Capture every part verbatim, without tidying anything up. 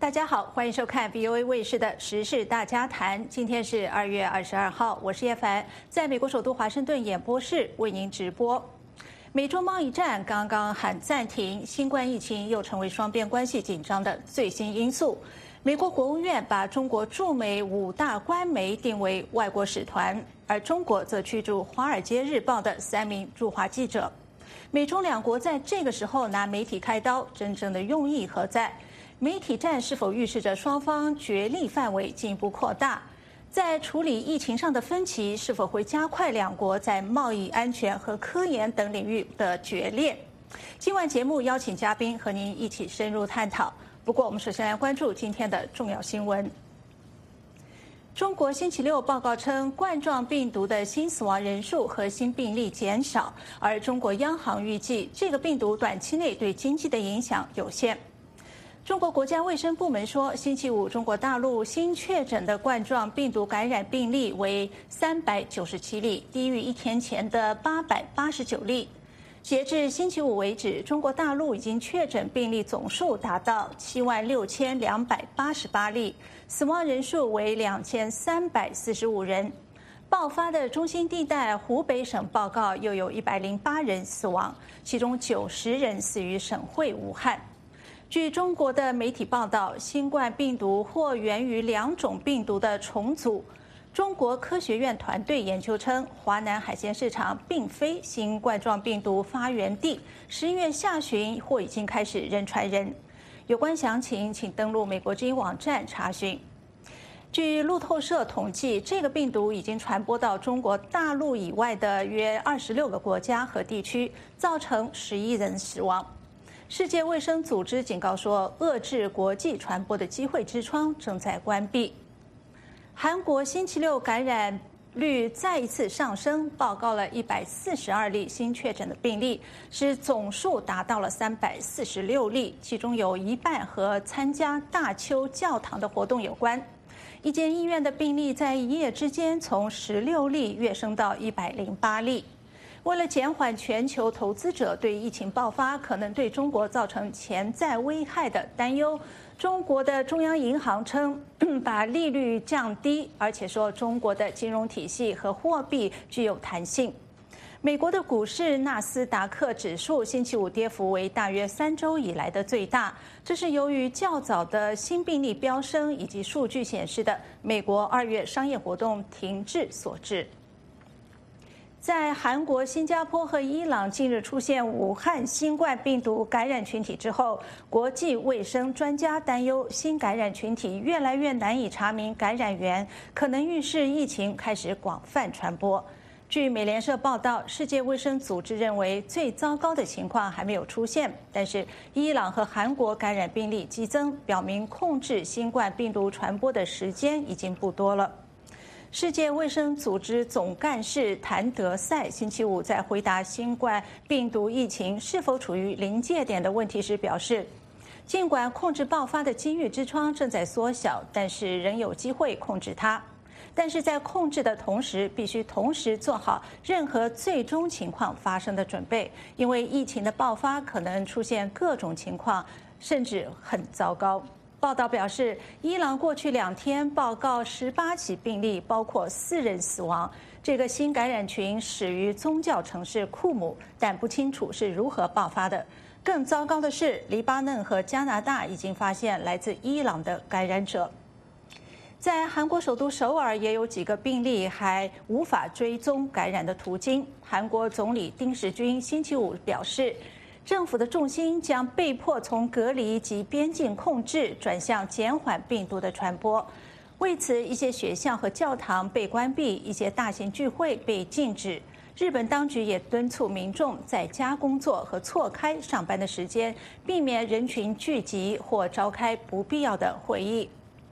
大家好，欢迎收看 V O A 卫视的《时事大家谈》。今天是二月二十二号，我是叶凡，在美国首都华盛顿演播室为您直播。美中贸易战刚刚喊暂停，新冠疫情又成为双边关系紧张的最新因素。美国国务院把中国驻美五大官媒定为外国使团，而中国则驱逐《华尔街日报》的三名驻华记者。美中两国在这个时候拿媒体开刀，真正的用意何在？媒体战是否预示着双方角力范围进一步扩大？在处理疫情上的分歧，是否会加快两国在贸易、安全和科研等领域的决裂？今晚节目邀请嘉宾和您一起深入探讨。不过，我们首先来关注今天的重要新闻。中国星期六报告称，冠状病毒的新死亡人数和新病例减少，而中国央行预计这个病毒短期内对经济的影响有限。中国国家卫生部门说，星期五中国大陆新确诊的冠状病毒感染病例为三百九十七例，低于一天前的八百八十九例。截至星期五为止，中国大陆已经确诊病例总数达到七万六千两百八十八例，死亡人数为两千三百四十五人。爆发的中心地带湖北省报告又有一百零八人死亡，其中九十人死于省会武汉。据中国的媒体报道，新冠病毒或源于两种病毒的重组。中国科学院团队研究称，华南海鲜市场并非新冠状病毒发源地，十一月下旬或已经开始人传人。有关详情，请登录美国之音网站查询。据路透社统计，这个病毒已经传播到中国大陆以外的约二十六个国家和地区，造成十一人死亡。世界卫生组织警告说，遏制国际传播的机会之窗正在关闭。韩国星期六感染率再一次上升，报告了一百四十二例新确诊的病例，使总数达到了三百四十六例，其中有一半和参加大邱教堂的活动有关。一间医院的病例在一夜之间从十六例跃升到一百零八例。为了减缓全球投资者对疫情爆发可能对中国造成潜在危害的担忧，中国的中央银行称把利率降低，而且说中国的金融体系和货币具有弹性。美国的股市纳斯达克指数星期五跌幅为大约三周以来的最大，这是由于较早的新病例飙升以及数据显示的美国二月商业活动停滞所致。在韩国、新加坡和伊朗近日出现武汉新冠病毒感染群体之后，国际卫生专家担忧新感染群体越来越难以查明感染源，可能预示疫情开始广泛传播。据美联社报道，世界卫生组织认为最糟糕的情况还没有出现，但是伊朗和韩国感染病例激增，表明控制新冠病毒传播的时间已经不多了。世界卫生组织总干事谭德赛星期五在回答新冠病毒疫情是否处于临界点的问题时表示，尽管控制爆发的机遇之窗正在缩小，但是仍有机会控制它。但是在控制的同时，必须同时做好任何最终情况发生的准备，因为疫情的爆发可能出现各种情况，甚至很糟糕。报道表示，伊朗过去两天报告十八起病例，包括四人死亡。这个新感染群始于宗教城市库姆，但不清楚是如何爆发的。更糟糕的是，黎巴嫩和加拿大已经发现来自伊朗的感染者。在韩国首都首尔也有几个病例还无法追踪感染的途径。韩国总理丁时均星期五表示，政府的重心将被迫从隔离及边境控制转向减缓病毒的传播。为此，一些学校和教堂被关闭，一些大型聚会被禁止。日本当局也敦促民众在家工作和错开上班的时间，避免人群聚集或召开不必要的会议。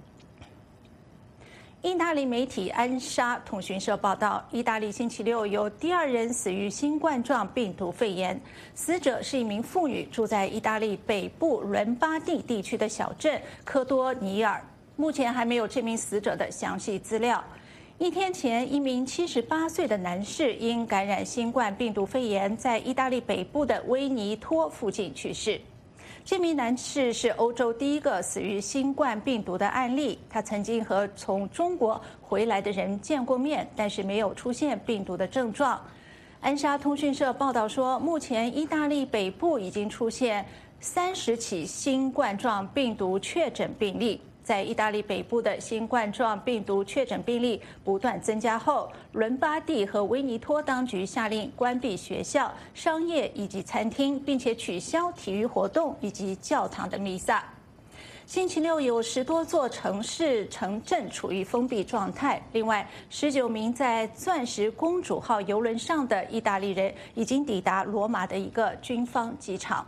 意大利媒体安莎通讯社报道，意大利星期六有第二人死于新冠状病毒肺炎，死者是一名妇女，住在意大利北部伦巴第地区的小镇科多尼尔。目前还没有这名死者的详细资料。一天前，一名七十八岁的男士因感染新冠病毒肺炎，在意大利北部的威尼托附近去世。 这名男士是欧洲第一个死于新冠病毒的案例。他曾经和从中国回来的人见过面，但是没有出现病毒的症状。安莎通讯社报道说，目前意大利北部已经出现三十起新冠状病毒确诊病例。在意大利北部的新冠状病毒确诊病例不断增加后，伦巴第和威尼托当局下令关闭学校、商业以及餐厅，并且取消体育活动以及教堂的弥撒。星期六有十多座城市城镇处于封闭状态。另外，十九名在钻石公主号邮轮上的意大利人已经抵达罗马的一个军方机场。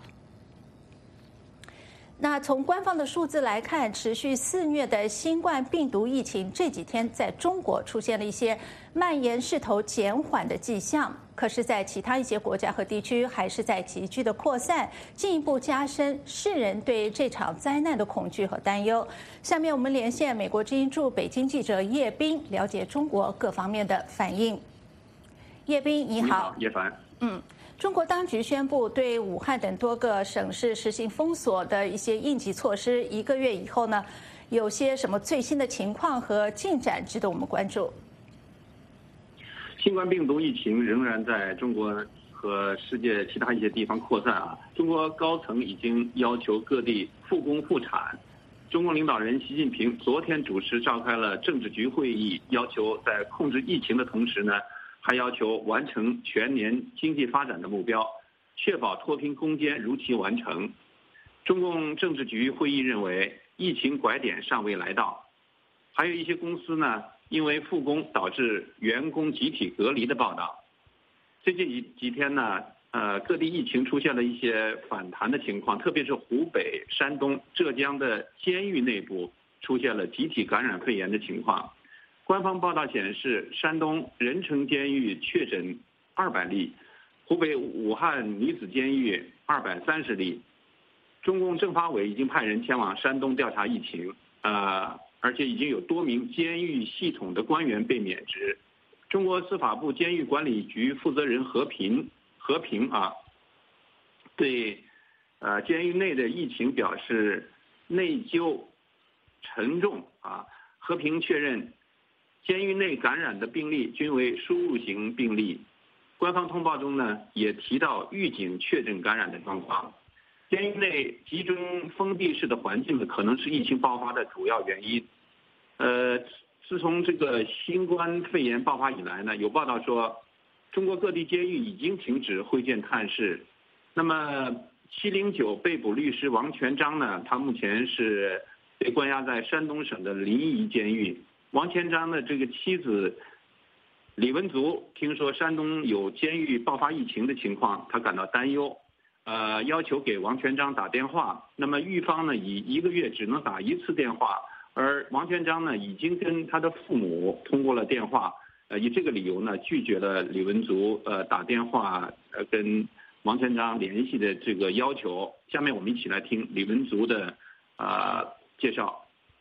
那从官方的数字来看，持续肆虐的新冠病毒疫情这几天在中国出现了一些蔓延势头减缓的迹象，可是，在其他一些国家和地区还是在急剧的扩散，进一步加深世人对这场灾难的恐惧和担忧。下面我们连线美国之音驻北京记者叶斌，了解中国各方面的反应。叶斌，你好。 你好，叶凡。 嗯。中国当局宣布对武汉等多个省市实行封锁的一些应急措施，一个月以后呢，有些什么最新的情况和进展值得我们关注？ 新冠病毒疫情仍然在中国和世界其他一些地方扩散啊！中国高层已经要求各地复工复产。中国领导人习近平昨天主持召开了政治局会议，要求在控制疫情的同时呢，还要求完成全年经济发展的目标，确保脱贫攻坚如期完成。中共政治局会议认为，疫情拐点尚未来到，还有一些公司呢，因为复工导致员工集体隔离的报道。最近几几天呢，呃，各地疫情出现了一些反弹的情况，特别是湖北、山东、浙江的监狱内部出现了集体感染肺炎的情况。官方报道显示，山东任城监狱确诊二百例，湖北武汉女子监狱二百三十例。中共政法委已经派人前往山东调查疫情，呃，而且已经有多名监狱系统的官员被免职。中国司法部监狱管理局负责人何平何平啊，对，呃，监狱内的疫情表示内疚沉重啊。何平确认，监狱内感染的病例均为输入型病例。官方通报中呢，也提到狱警确诊感染的状况。监狱内集中封闭式的环境呢，可能是疫情爆发的主要原因。呃，自从这个新冠肺炎爆发以来呢，有报道说，中国各地监狱已经停止会见探视。那么七零九被捕律师王全章呢，他目前是被关押在山东省的临沂监狱。王全章的这个妻子李文足听说山东有监狱爆发疫情的情况，他感到担忧，呃，要求给王全章打电话。那么狱方呢，以一个月只能打一次电话，而王全章呢，已经跟他的父母通过了电话，呃，以这个理由呢，拒绝了李文足呃打电话呃跟王全章联系的这个要求。下面我们一起来听李文足的啊、呃、介绍。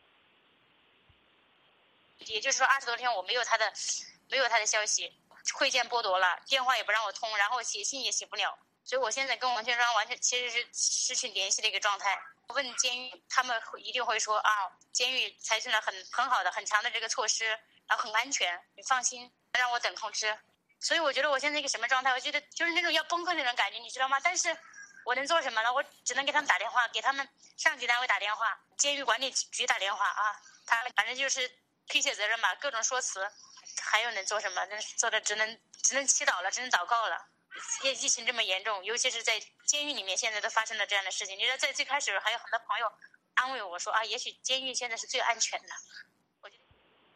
也就是说，二十多天我没有他的，没有他的消息，会见剥夺了，电话也不让我通，然后写信也写不了，所以我现在跟王全章完全其实是失去联系的一个状态。问监狱，他们一定会说啊，监狱采取了很很好的、很强的这个措施，然后很安全，你放心，让我等通知。所以我觉得我现在一个什么状态？我觉得就是那种要崩溃那种感觉，你知道吗？但是我能做什么呢？我只能给他们打电话，给他们上级单位打电话，监狱管理局打电话啊，他反正就是。推卸责任吧，各种说辞，还有能做什么？能做的只能只能祈祷了，只能祷告了。疫疫情这么严重，尤其是在监狱里面，现在都发生了这样的事情。你知道，在最开始还有很多朋友安慰我说啊，也许监狱现在是最安全的。我觉得。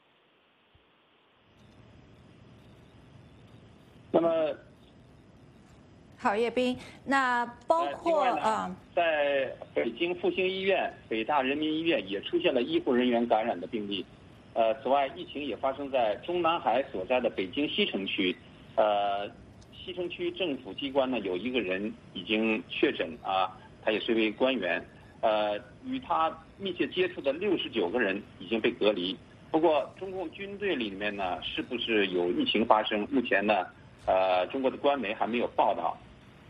那么， 好，叶斌，那包括啊， 在北京复兴医院、北大人民医院也出现了医护人员感染的病例。呃，此外，疫情也发生在中南海所在的北京西城区。呃，西城区政府机关呢，有一个人已经确诊啊，他也是一位官员。呃，与他密切接触的六十九个人已经被隔离。不过，中共军队里面呢，是不是有疫情发生？目前呢，呃，中国的官媒还没有报道。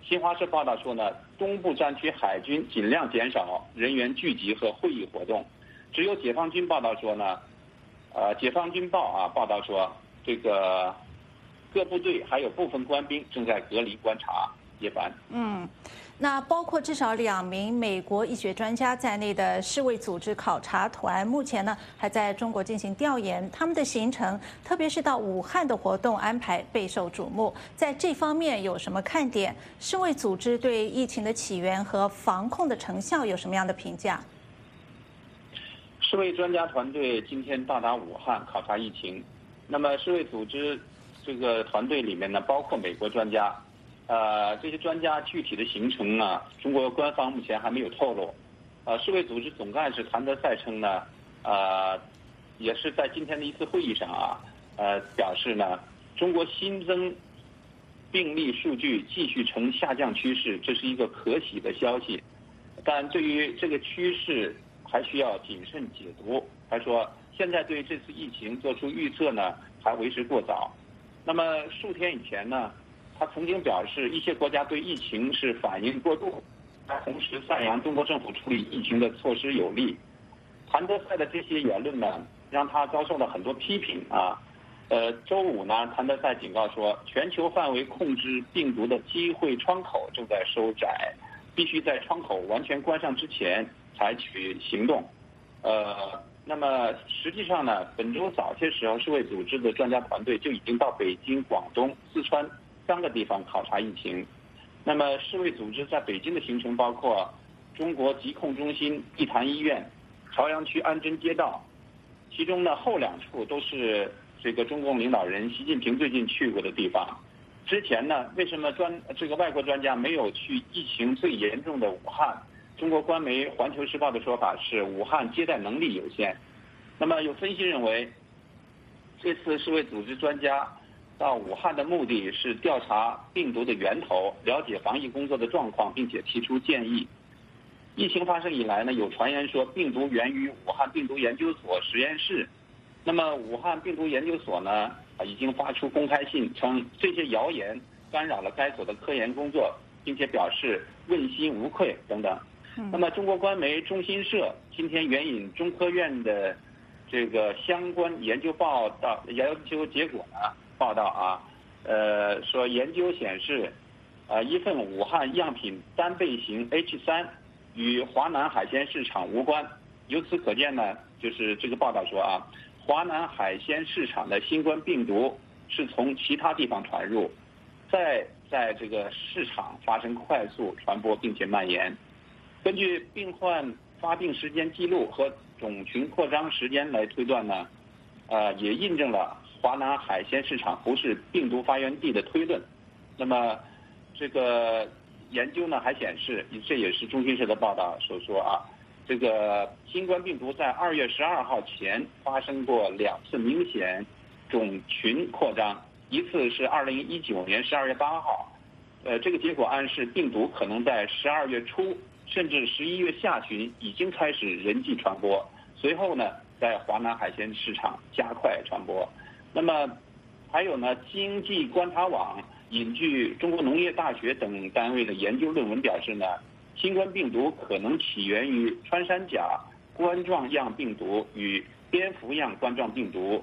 新华社报道说呢，东部战区海军尽量减少人员聚集和会议活动。只有解放军报道说呢，呃，解放军报啊报道说，这个各部队还有部分官兵正在隔离观察。叶凡， 嗯。那包括至少两名美国医学专家在内的世卫组织考察团，目前呢还在中国进行调研，他们的行程，特别是到武汉的活动安排备受瞩目。在这方面有什么看点？世卫组织对疫情的起源和防控的成效有什么样的评价？ 世卫专家团队今天到达武汉考察疫情。那么世卫组织这个团队里面呢，包括美国专家。呃，这些专家具体的行程呢，中国官方目前还没有透露。呃，世卫组织总干事谭德赛称呢，呃，也是在今天的一次会议上啊，呃，表示呢，中国新增病例数据继续呈下降趋势，这是一个可喜的消息。但对于这个趋势，还需要谨慎解读。他说，现在对这次疫情做出预测呢，还为时过早。那么数天以前呢？他曾经表示，一些国家对疫情是反应过度，他同时赞扬中国政府处理疫情的措施有力。谭德赛的这些言论呢，让他遭受了很多批评啊。呃，周五呢，谭德赛警告说，全球范围控制病毒的机会窗口正在收窄，必须在窗口完全关上之前采取行动。呃，那么实际上呢，本周早些时候，世卫组织的专家团队就已经到北京、广东、四川三个地方考察疫情。那么世卫组织在北京的行程包括中国疾控中心、地坛医院、朝阳区安贞街道，其中呢后两处都是这个中共领导人习近平最近去过的地方。之前呢，为什么专这个外国专家没有去疫情最严重的武汉？中国官媒《环球时报》的说法是武汉接待能力有限。那么有分析认为，这次世卫组织专家到武汉的目的是调查病毒的源头，了解防疫工作的状况，并且提出建议。疫情发生以来呢，有传言说病毒源于武汉病毒研究所实验室。那么武汉病毒研究所呢，已经发出公开信，称这些谣言干扰了该所的科研工作，并且表示问心无愧等等。那么中国官媒中新社今天援引中科院的这个相关研究报道研究结果呢，报道啊，呃，说研究显示，呃，一份武汉样品单倍型 H 三与华南海鲜市场无关。由此可见呢，就是这个报道说啊，华南海鲜市场的新冠病毒是从其他地方传入，再在这个市场发生快速传播并且蔓延。根据病患发病时间记录和种群扩张时间来推断呢，呃，也印证了华南海鲜市场不是病毒发源地的推论。那么，这个研究呢还显示，这也是中新社的报道所说啊，这个新冠病毒在二月十二号前发生过两次明显种群扩张，一次是二零一九年十二月八号，呃，这个结果暗示病毒可能在十二月初甚至十一月下旬已经开始人际传播，随后呢，在华南海鲜市场加快传播。那么，还有呢，经济观察网引据中国农业大学等单位的研究论文表示呢，新冠病毒可能起源于穿山甲冠状样病毒与蝙蝠样冠状病毒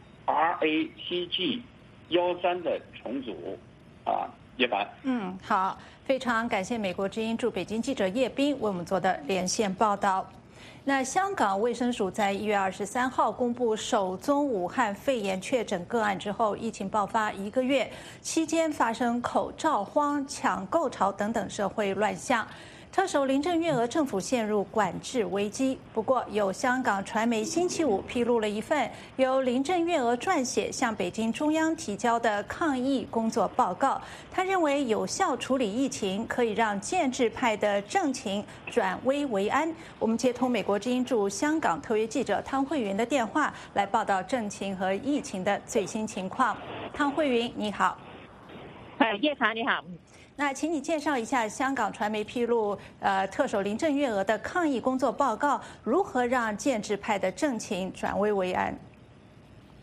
R A T G 一三的重组啊。叶凡， 嗯，好，非常感谢美国之音驻北京记者叶斌为我们做的连线报道。那香港卫生署在一月二十三号公布首宗武汉肺炎确诊个案之后，疫情爆发一个月期间发生口罩荒、抢购潮等等社会乱象。特首林郑月娥政府陷入管制危机。不过，有香港传媒星期五披露了一份由林郑月娥撰写向北京中央提交的抗疫工作报告。他认为，有效处理疫情可以让建制派的政情转危为安。我们接通美国之音驻香港特约记者汤慧云的电话，来报道政情和疫情的最新情况。汤慧云，你好。 哎，叶凡你好。 那请你介绍一下香港传媒披露，呃，特首林郑月娥的抗疫工作报告如何让建制派的政情转危为安？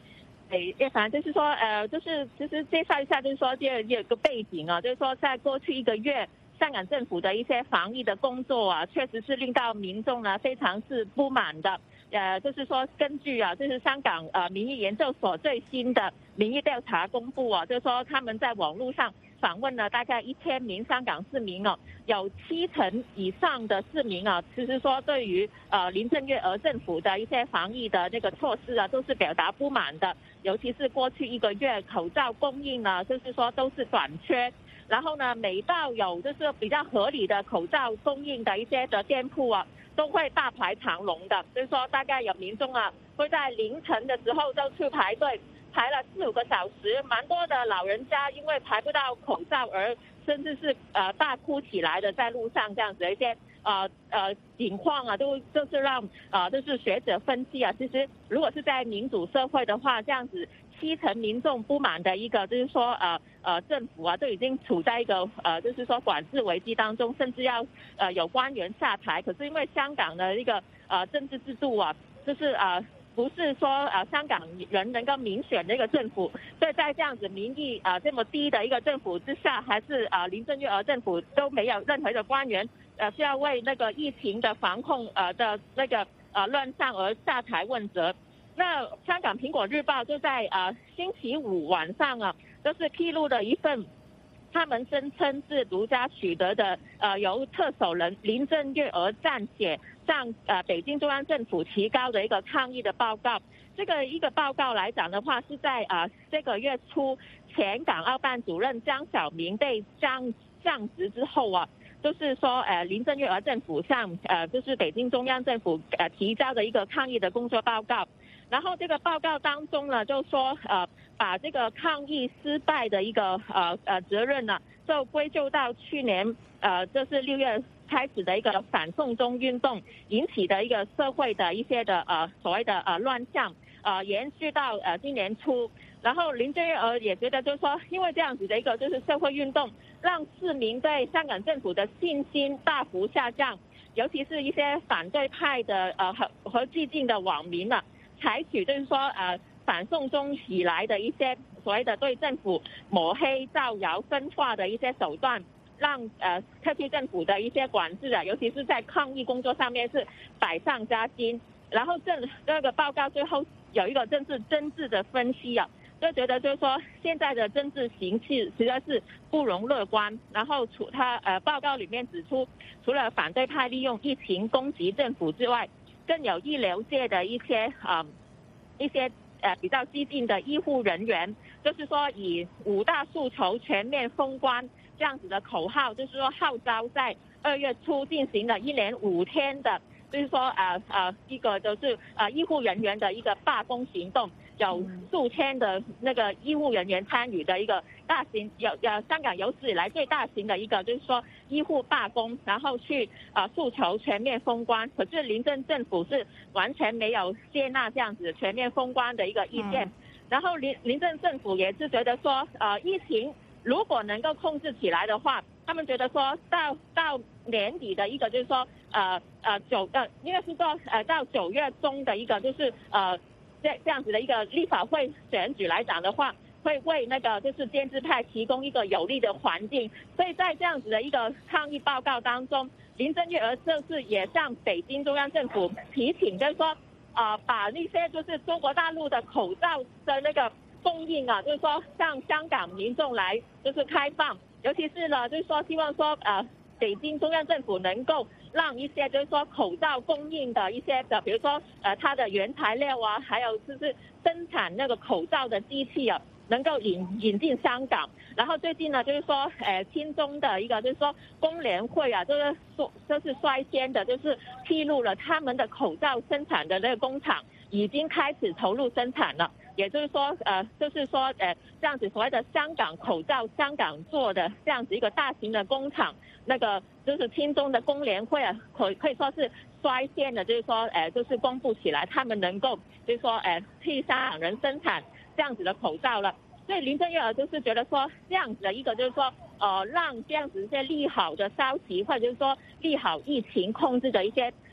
诶，叶凡，就是说，呃，就是其实介绍一下，就是说这有个背景啊，就是说在过去一个月，香港政府的一些防疫的工作啊，确实是令到民众呢非常是不满的。呃，就是说根据啊，就是香港呃民意研究所最新的民意调查公布啊，就是说他们在网络上访问了大概一千名香港市民哦，有七成以上的市民啊，其实说对于呃林郑月娥政府的一些防疫的这个措施啊，都是表达不满的。尤其是过去一个月口罩供应呢，就是说都是短缺。然后呢，每到有就是比较合理的口罩供应的一些的店铺啊，都会大排长龙的。就是说，大概有民众啊会在凌晨的时候就去排队，排了四五个小时，蛮多的老人家因为排不到口罩而甚至是呃大哭起来的，在路上这样子的一些呃呃情况啊，都就是让呃就是学者分析啊，其实如果是在民主社会的话，这样子七成民众不满的一个就是说呃呃政府啊，都已经处在一个呃就是说管制危机当中，甚至要呃有官员下台。可是因为香港的一个呃政治制度啊，就是呃。不是说呃香港人能够民选的一个政府，所以在这样子民意啊、呃、这么低的一个政府之下，还是啊、呃、林郑月娥政府都没有任何的官员呃需要为那个疫情的防控呃的那个呃乱象而下台问责。那香港苹果日报就在啊、呃、星期五晚上啊，就是披露了一份他们声称是独家取得的呃由特首人林郑月娥撰写向呃北京中央政府提交的一个抗议的报告。这个一个报告来讲的话，是在啊、呃、这个月初前港澳办主任张晓明被降降职之后啊，就是说呃林郑月娥政府向呃就是北京中央政府呃提交的一个抗议的工作报告。然后这个报告当中呢，就说呃把这个抗议失败的一个呃呃责任呢，就归咎到去年呃就是六月开始的一个反送中运动引起的一个社会的一些的呃所谓的呃乱象，呃延续到呃今年初。然后林郑月娥也觉得就是说，因为这样子的一个就是社会运动，让市民对香港政府的信心大幅下降，尤其是一些反对派的呃和和激进的网民啊，采取就是说呃反送中以来的一些所谓的对政府抹黑、造谣、分化的一些手段，让呃特区政府的一些管制啊，尤其是在抗疫工作上面是百上加斤。然后政这个报告最后有一个政治政治的分析啊，就觉得就是说现在的政治形势实在是不容乐观。然后除他呃报告里面指出，除了反对派利用疫情攻击政府之外，更有医疗界的一些啊、呃、一些呃比较激进的医护人员，就是说以五大诉求全面封关这样子的口号，就是说号召在二月初进行了一连五天的，就是说呃呃一个就是呃医护人员的一个罢工行动，有数千的那个医护人员参与的一个大型有呃香港有史以来最大型的一个就是说医护罢工，然后去呃诉求全面封关。可是林郑政府是完全没有接纳这样子全面封关的一个意见。然后林林郑政府也是觉得说呃疫情如果能够控制起来的话，他们觉得说到到年底的一个就是说呃呃九呃应该是说呃到九月中的一个就是呃这这样子的一个立法会选举来讲的话，会为那个就是建制派提供一个有利的环境。所以在这样子的一个抗议报告当中，林郑月娥就是也向北京中央政府提请，就是说呃把那些就是中国大陆的口罩的那个供应啊，就是说向香港民众来就是开放，尤其是呢就是说希望说呃北京中央政府能够让一些就是说口罩供应的一些的，比如说呃它的原材料啊，还有就是生产那个口罩的机器啊，能够引引进香港。然后最近呢，就是说呃亲中的一个就是说工联会啊，就是说就是率先的就是披露了他们的口罩生产的那个工厂已经开始投入生产了。也就是说呃就是说呃这样子所谓的香港口罩香港做的这样子一个大型的工厂，那个就是亲中的工联会啊，可可以说是率先的，就是说呃就是公布起来他们能够就是说呃替香港人生产这样子的口罩了。所以林郑月娥就是觉得说这样子的一个就是说呃让这样子一些利好的消息，或者就是说利好疫情控制的一些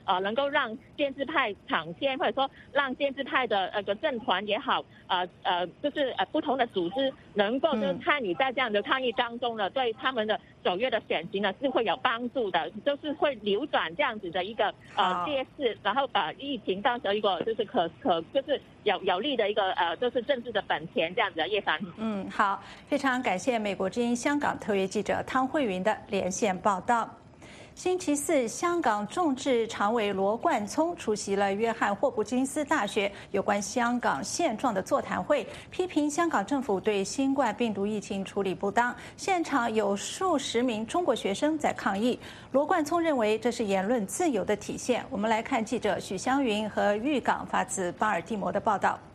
呃能够让建制派场线，或者说让建制派的呃个政团也好，呃呃就是呃不同的组织能够就是参与在这样的抗议当中呢，对他们的九月的选情呢是会有帮助的，就是会扭转这样子的一个呃劣势，然后把疫情当成一个就是可可就是有有利的一个呃就是政治的本钱这样子的。叶凡， 嗯，好，非常感谢美国之音香港特约记者汤慧云的连线报道。星期四，香港众志常委罗冠聪出席了约翰霍普金斯大学有关香港现状的座谈会，批评香港政府对新冠病毒疫情处理不当。现场有数十名中国学生在抗议。罗冠聪认为这是言论自由的体现。我们来看记者许湘云和玉港发自巴尔的摩的报道。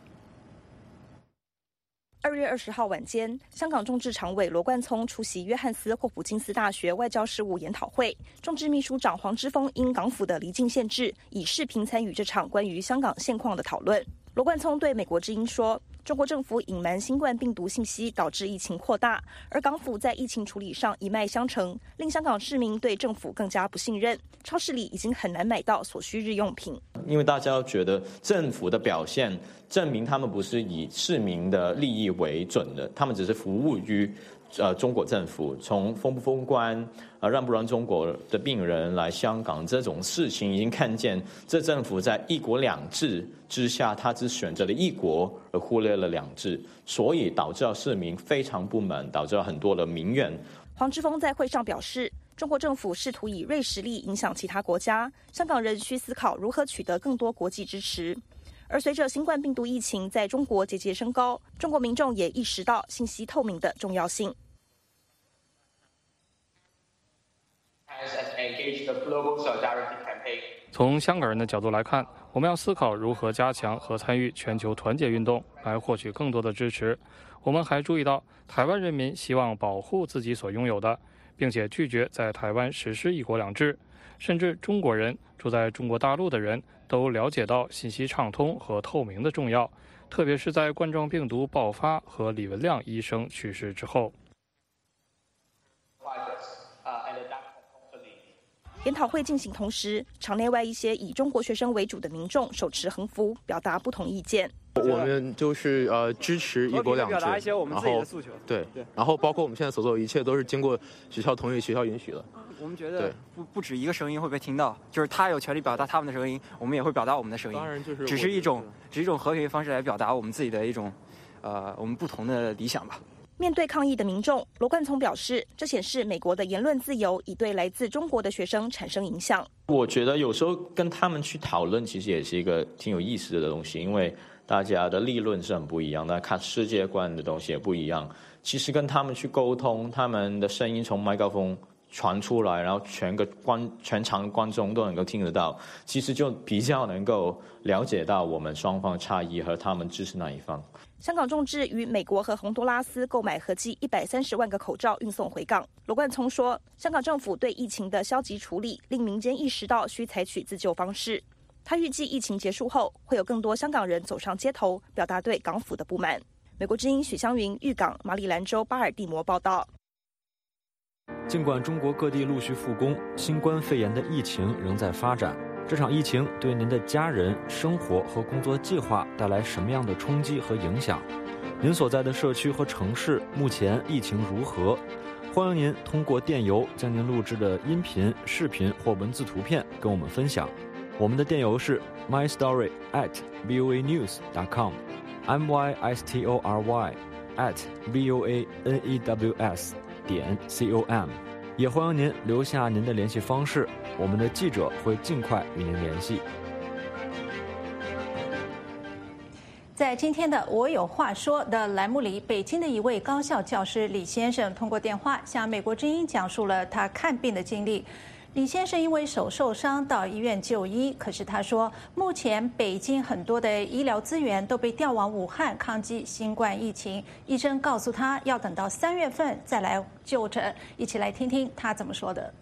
二月二十号晚间，香港众志常委罗冠聪出席约翰斯霍普金斯大学外交事务研讨会。众志秘书长黄之锋因港府的离境限制，以视频参与这场关于香港现况的讨论。罗冠聪对美国之音说，中国政府隐瞒新冠病毒信息，导致疫情扩大，而港府在疫情处理上一脉相承，令香港市民对政府更加不信任。超市里已经很难买到所需日用品， 因为大家都觉得政府的表现证明他们不是以市民的利益为准的，他们只是服务于呃中国政府。从封不封关，呃让不让中国的病人来香港这种事情，已经看见这政府在一国两制之下，他只选择了一国而忽略了两制，所以导致了市民非常不满，导致了很多的民怨。 黄之锋在会上表示，中国政府试图以锐实力影响其他国家，香港人需思考如何取得更多国际支持。而随着新冠病毒疫情在中国节节升高，中国民众也意识到信息透明的重要性。 从香港人的角度来看，我们要思考如何加强和参与全球团结运动，来获取更多的支持。我们还注意到，台湾人民希望保护自己所拥有的，并且拒绝在台湾实施一国两制。甚至中国人、住在中国大陆的人都了解到信息畅通和透明的重要，特别是在冠状病毒爆发和李文亮医生去世之后。 研讨会进行同时，场内外一些以中国学生为主的民众手持横幅，表达不同意见。 我们就是呃支持一国两制， 表达一些我们自己的诉求。 对对，然后包括我们现在所做的一切都是经过学校同意、学校允许的。 我们觉得不不止一个声音会被听到，就是他有权利表达他们的声音，我们也会表达我们的声音。 当然就是只是一种只是一种和平的方式来表达我们自己的一种呃我们不同的理想吧。 面对抗议的民众，罗冠聪表示，这显示美国的言论自由已对来自中国的学生产生影响。 我觉得有时候跟他们去讨论，其实也是一个挺有意思的东西，因为大家的立论是很不一样的，看世界观的东西也不一样。其实跟他们去沟通，他们的声音从麦克风传出来，然后全个观全场观众都能够听得到，其实就比较能够了解到我们双方差异和他们支持哪一方。 香港众志与美国和洪都拉斯购买合计一百三十万个口罩运送回港。罗冠聪说，香港政府对疫情的消极处理令民间意识到需采取自救方式。他预计疫情结束后，会有更多香港人走上街头，表达对港府的不满。美国之音许湘云、玉港、马里兰州巴尔的摩报道。 尽管中国各地陆续复工，新冠肺炎的疫情仍在发展。这场疫情对您的家人、生活和工作计划带来什么样的冲击和影响？您所在的社区和城市目前疫情如何？欢迎您通过电邮将您录制的音频、视频或文字图片跟我们分享。我们的电邮是 my story at voa news dot com m y s t o r y at voa news 点 com。也欢迎您留下您的联系方式，我们的记者会尽快与您联系。 在今天的《我有话说》的栏目里，北京的一位高校教师李先生通过电话向美国之音讲述了他看病的经历。李先生因为手受伤到医院就医，可是他说，目前北京很多的医疗资源都被调往武汉抗击新冠疫情，医生告诉他要等到三月份再来就诊。一起来听听他怎么说的。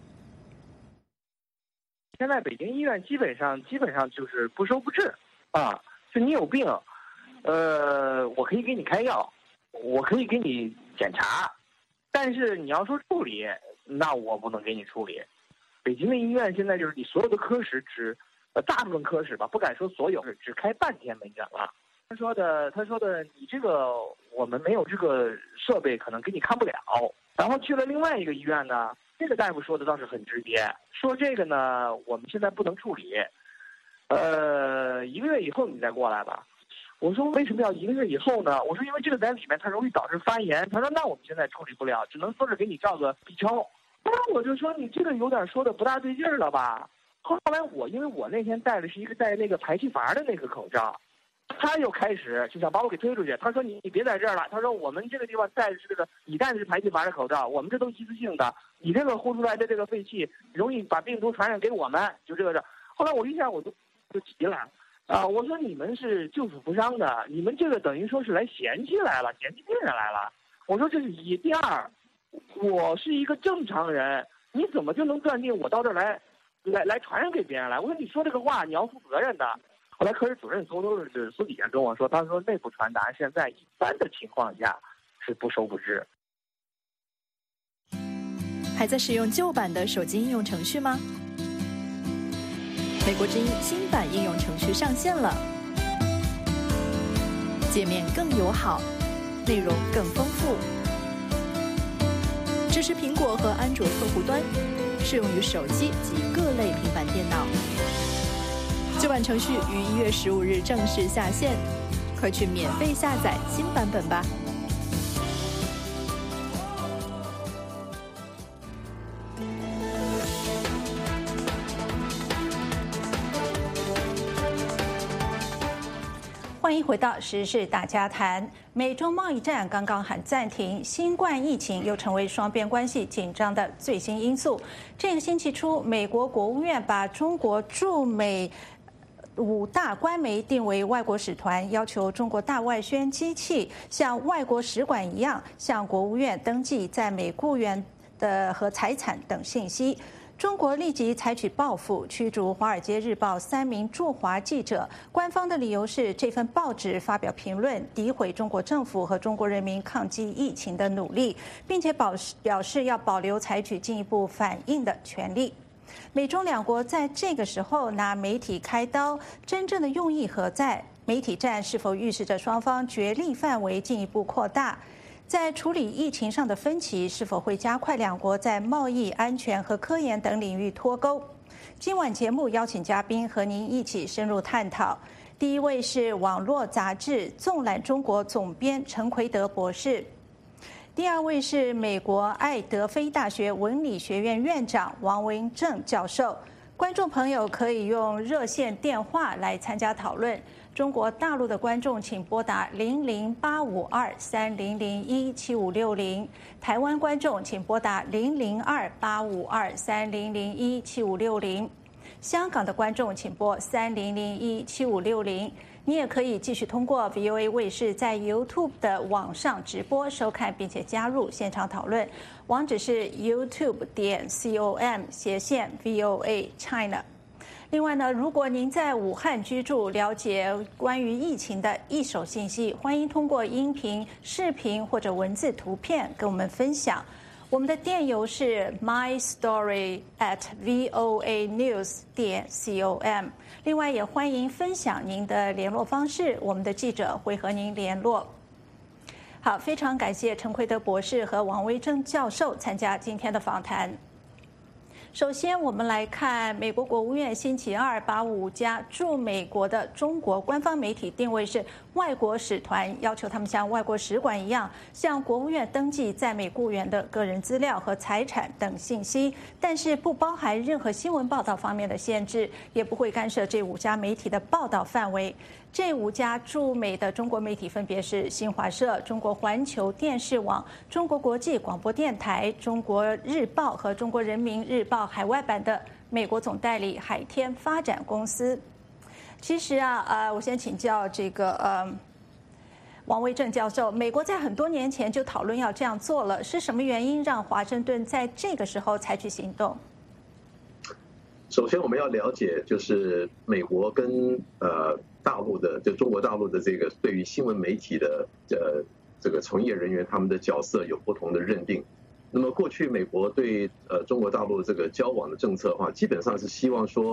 现在北京医院基本上基本上就是不收不治啊，就你有病，呃，我可以给你开药，我可以给你检查，但是你要说处理，那我不能给你处理。北京的医院现在就是你所有的科室只呃，大部分科室吧，不敢说所有，只开半天门诊了。他说的，他说的，你这个我们没有这个设备，可能给你看不了。然后去了另外一个医院呢，这个大夫说的倒是很直接，说这个呢，我们现在不能处理，呃，一个月以后你再过来吧。我说为什么要一个月以后呢？我说因为这个在里面它容易导致发炎。他说那我们现在处理不了，只能说是给你照个 B 超。那我就说你这个有点说的不大对劲儿了吧？后来我因为我那天戴的是一个戴那个排气阀的那个口罩。他又开始就想把我给推出去。他说你你别在这儿了。他说我们这个地方戴的是这个，你戴的是排气阀的口罩，我们这都一次性的，你这个呼出来的这个废气容易把病毒传染给我们，就这个事。后来我一下我就就急了啊！我说你们是救死扶伤的，你们这个等于说是来嫌弃来了，嫌弃病人来了。我说这是一。第二，我是一个正常人，你怎么就能断定我到这儿来来来传染给别人来？我说你说这个话你要负责任的。后来科室主任偷偷是私底下跟我说，他说内部传达现在一般的情况下是不收不治。 还在使用旧版的手机应用程序吗？美国之音新版应用程序上线了，界面更友好，内容更丰富，支持苹果和安卓客户端，适用于手机及各类平板电脑。旧版程序于一月十五日正式下线，快去免费下载新版本吧。 欢迎回到时事大家谈。美中贸易战刚刚喊暂停，新冠疫情又成为双边关系紧张的最新因素。这个星期初，美国国务院把中国驻美五大官媒定为外国使团，要求中国大外宣机器像外国使馆一样向国务院登记在美雇员的和财产等信息。中国立即采取报复，驱逐《华尔街日报》三名驻华记者。官方的理由是，这份报纸发表评论，诋毁中国政府和中国人民抗击疫情的努力，并且表示表示要保留采取进一步反应的权利。美中两国在这个时候拿媒体开刀，真正的用意何在？媒体战是否预示着双方角力范围进一步扩大？在处理疫情上的分歧，是否会加快两国在贸易、安全和科研等领域脱钩？今晚节目邀请嘉宾和您一起深入探讨。第一位是网络杂志《纵览中国》总编陈奎德博士。第二位是美国爱德菲大学文理学院院长王维正教授。观众朋友可以用热线电话来参加讨论。中国大陆的观众请拨打零零八五二三零零一七五六零，台湾观众请拨打零零二八五二三零零一七五六零，香港的观众请拨三零零一七五六零。你也可以继续通过 V O A 卫视在 YouTube 的网上直播收看，并且加入现场讨论。网址是 YouTube 点 com 斜线 V O A China。另外呢，如果您在武汉居住，了解关于疫情的一手信息，欢迎通过音频、视频或者文字图片跟我们分享。我们的电邮是 my story at v o a news 点 com。另外也欢迎分享您的联络方式，我们的记者会和您联络。好，非常感谢陈奎德博士和王维正教授参加今天的访谈。首先，我们来看美国国务院星期二把五家驻美国的中国官方媒体定位是外国使团，要求他们像外国使馆一样向国务院登记在美雇员的个人资料和财产等信息，但是不包含任何新闻报道方面的限制，也不会干涉这五家媒体的报道范围。这五家驻美的中国媒体分别是新华社、中国环球电视网、中国国际广播电台、中国日报和中国人民日报海外版的美国总代理海天发展公司。其实啊，呃，我先请教这个呃王维正教授，美国在很多年前就讨论要这样做了，是什么原因让华盛顿在这个时候采取行动？ 首先，我们要了解，就是美国跟呃大陆的，就中国大陆的这个对于新闻媒体的呃这个从业人员，他们的角色有不同的认定。那么过去美国对呃中国大陆这个交往的政策的话，基本上是希望说，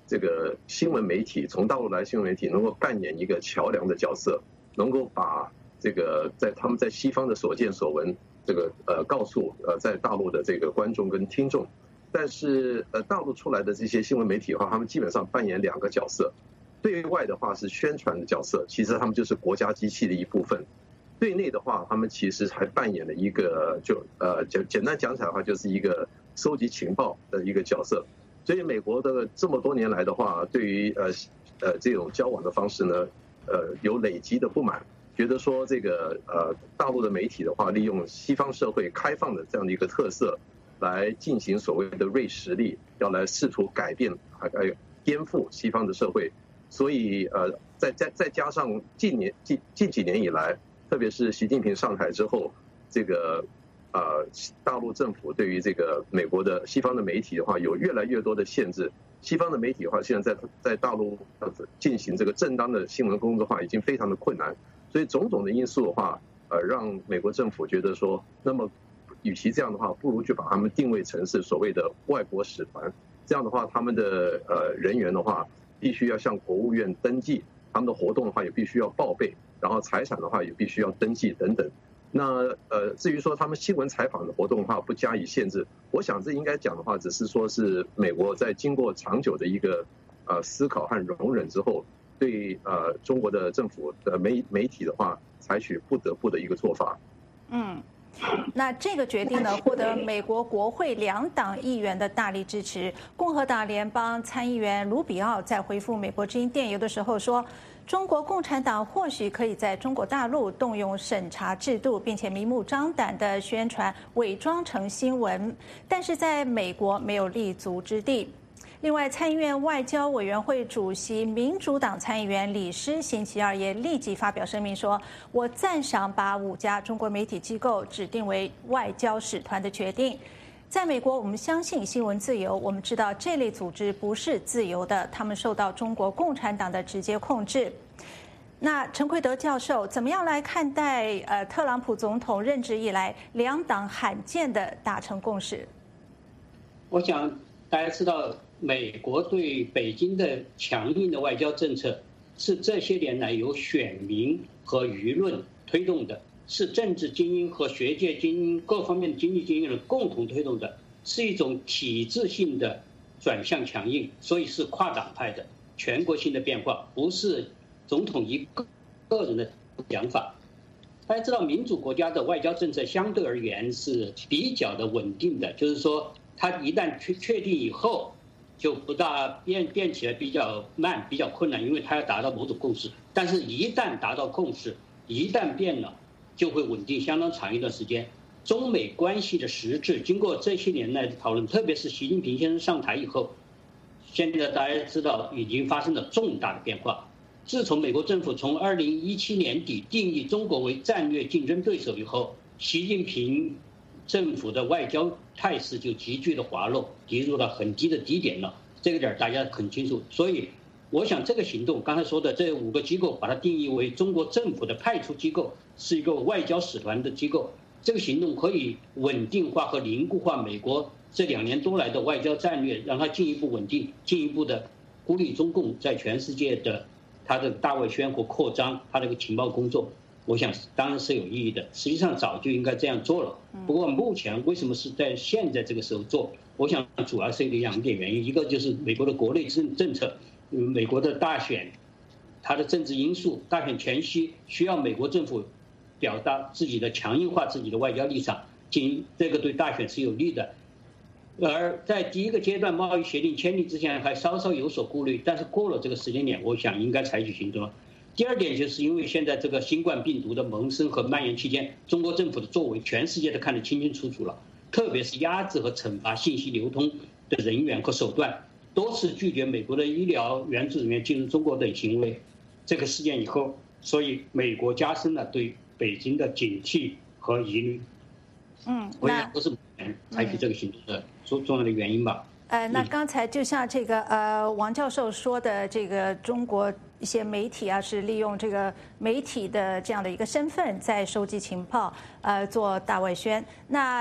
这个新闻媒体，从大陆来新闻媒体能够扮演一个桥梁的角色，能够把这个在他们在西方的所见所闻，这个呃告诉呃在大陆的这个观众跟听众。但是呃大陆出来的这些新闻媒体的话，他们基本上扮演两个角色。对外的话是宣传的角色，其实他们就是国家机器的一部分。对内的话，他们其实还扮演了一个就呃简简单讲起来的话，就是一个收集情报的一个角色。所以美国的这么多年来的话，对于呃呃这种交往的方式呢，呃有累积的不满，觉得说这个呃大陆的媒体的话，利用西方社会开放的这样的一个特色，来进行所谓的锐实力，要来试图改变还有颠覆西方的社会。所以呃再再再加上近年近近几年以来，特别是习近平上台之后，这个呃大陆政府对于这个美国的西方的媒体的话，有越来越多的限制。西方的媒体的话，现在在在大陆进行这个正当的新闻工作的话，已经非常的困难。所以种种的因素的话，呃，让美国政府觉得说，那么与其这样的话，不如就把他们定位成是所谓的外国使团。这样的话，他们的呃人员的话，必须要向国务院登记，他们的活动的话也必须要报备，然后财产的话也必须要登记等等。那呃，至于说他们新闻采访的活动的话不加以限制，我想这应该讲的话，只是说是美国在经过长久的一个呃思考和容忍之后，对呃中国的政府的媒媒体的话，采取不得不的一个做法。 嗯。那这个决定呢，获得美国国会两党议员的大力支持。共和党联邦参议员卢比奥在回复美国之音电邮的时候说，中国共产党或许可以在中国大陆动用审查制度，并且明目张胆地宣传伪装成新闻，但是在美国没有立足之地。另外，参议院外交委员会主席民主党参议员李诗星期二也立即发表声明说，我赞赏把五家中国媒体机构指定为外交使团的决定。在美国，我们相信新闻自由，我们知道这类组织不是自由的，他们受到中国共产党的直接控制。那陈奎德教授怎么样来看待呃特朗普总统任职以来两党罕见的达成共识？ 我想大家知道，美国对北京的强硬的外交政策是这些年来由选民和舆论推动的，是政治精英和学界精英各方面的经济精英人共同推动的，是一种体制性的转向强硬，所以是跨党派的全国性的变化，不是总统一个个人的想法。大家知道，民主国家的外交政策相对而言是比较的稳定的，就是说它一旦确确定以后，就不大变变起来比较慢，比较困难，因为它要达到某种共识。但是，一旦达到共识，一旦变了，就会稳定相当长一段时间。中美关系的实质，经过这些年来的讨论，特别是习近平先生上台以后，现在大家知道已经发生了重大的变化。自从美国政府从二零一七年底定义中国为战略竞争对手以后，习近平政府的外交态势就急剧的滑落，跌入了很低的低点了。这个点大家很清楚。所以，我想这个行动，刚才说的这五个机构，把它定义为中国政府的派出机构，是一个外交使团的机构。这个行动可以稳定化和凝固化美国这两年多来的外交战略，让它进一步稳定，进一步的孤立中共在全世界的它的大外宣和扩张，它这个情报工作。我想当然是有意义的，实际上早就应该这样做了。不过目前为什么是在现在这个时候做？我想主要是一个两点原因，一个就是美国的国内政政策，美国的大选，它的政治因素，大选前夕需要美国政府表达自己的强硬化自己的外交立场，进这个对大选是有利的。而在第一个阶段贸易协定签订之前还稍稍有所顾虑，但是过了这个时间点，我想应该采取行动了。第二点就是因为现在这个新冠病毒的萌生和蔓延期间，中国政府的作为全世界都看得清清楚楚了，特别是压制和惩罚信息流通的人员和手段，多次拒绝美国的医疗援助人员进入中国等行为。这个事件以后，所以美国加深了对北京的警惕和疑虑。 嗯， 我想都是采取这个行动的重重要的原因吧。 呃，那刚才就像这个呃王教授说的，这个中国一些媒体啊，是利用这个媒体的这样的一个身份，在收集情报，呃，做大外宣。那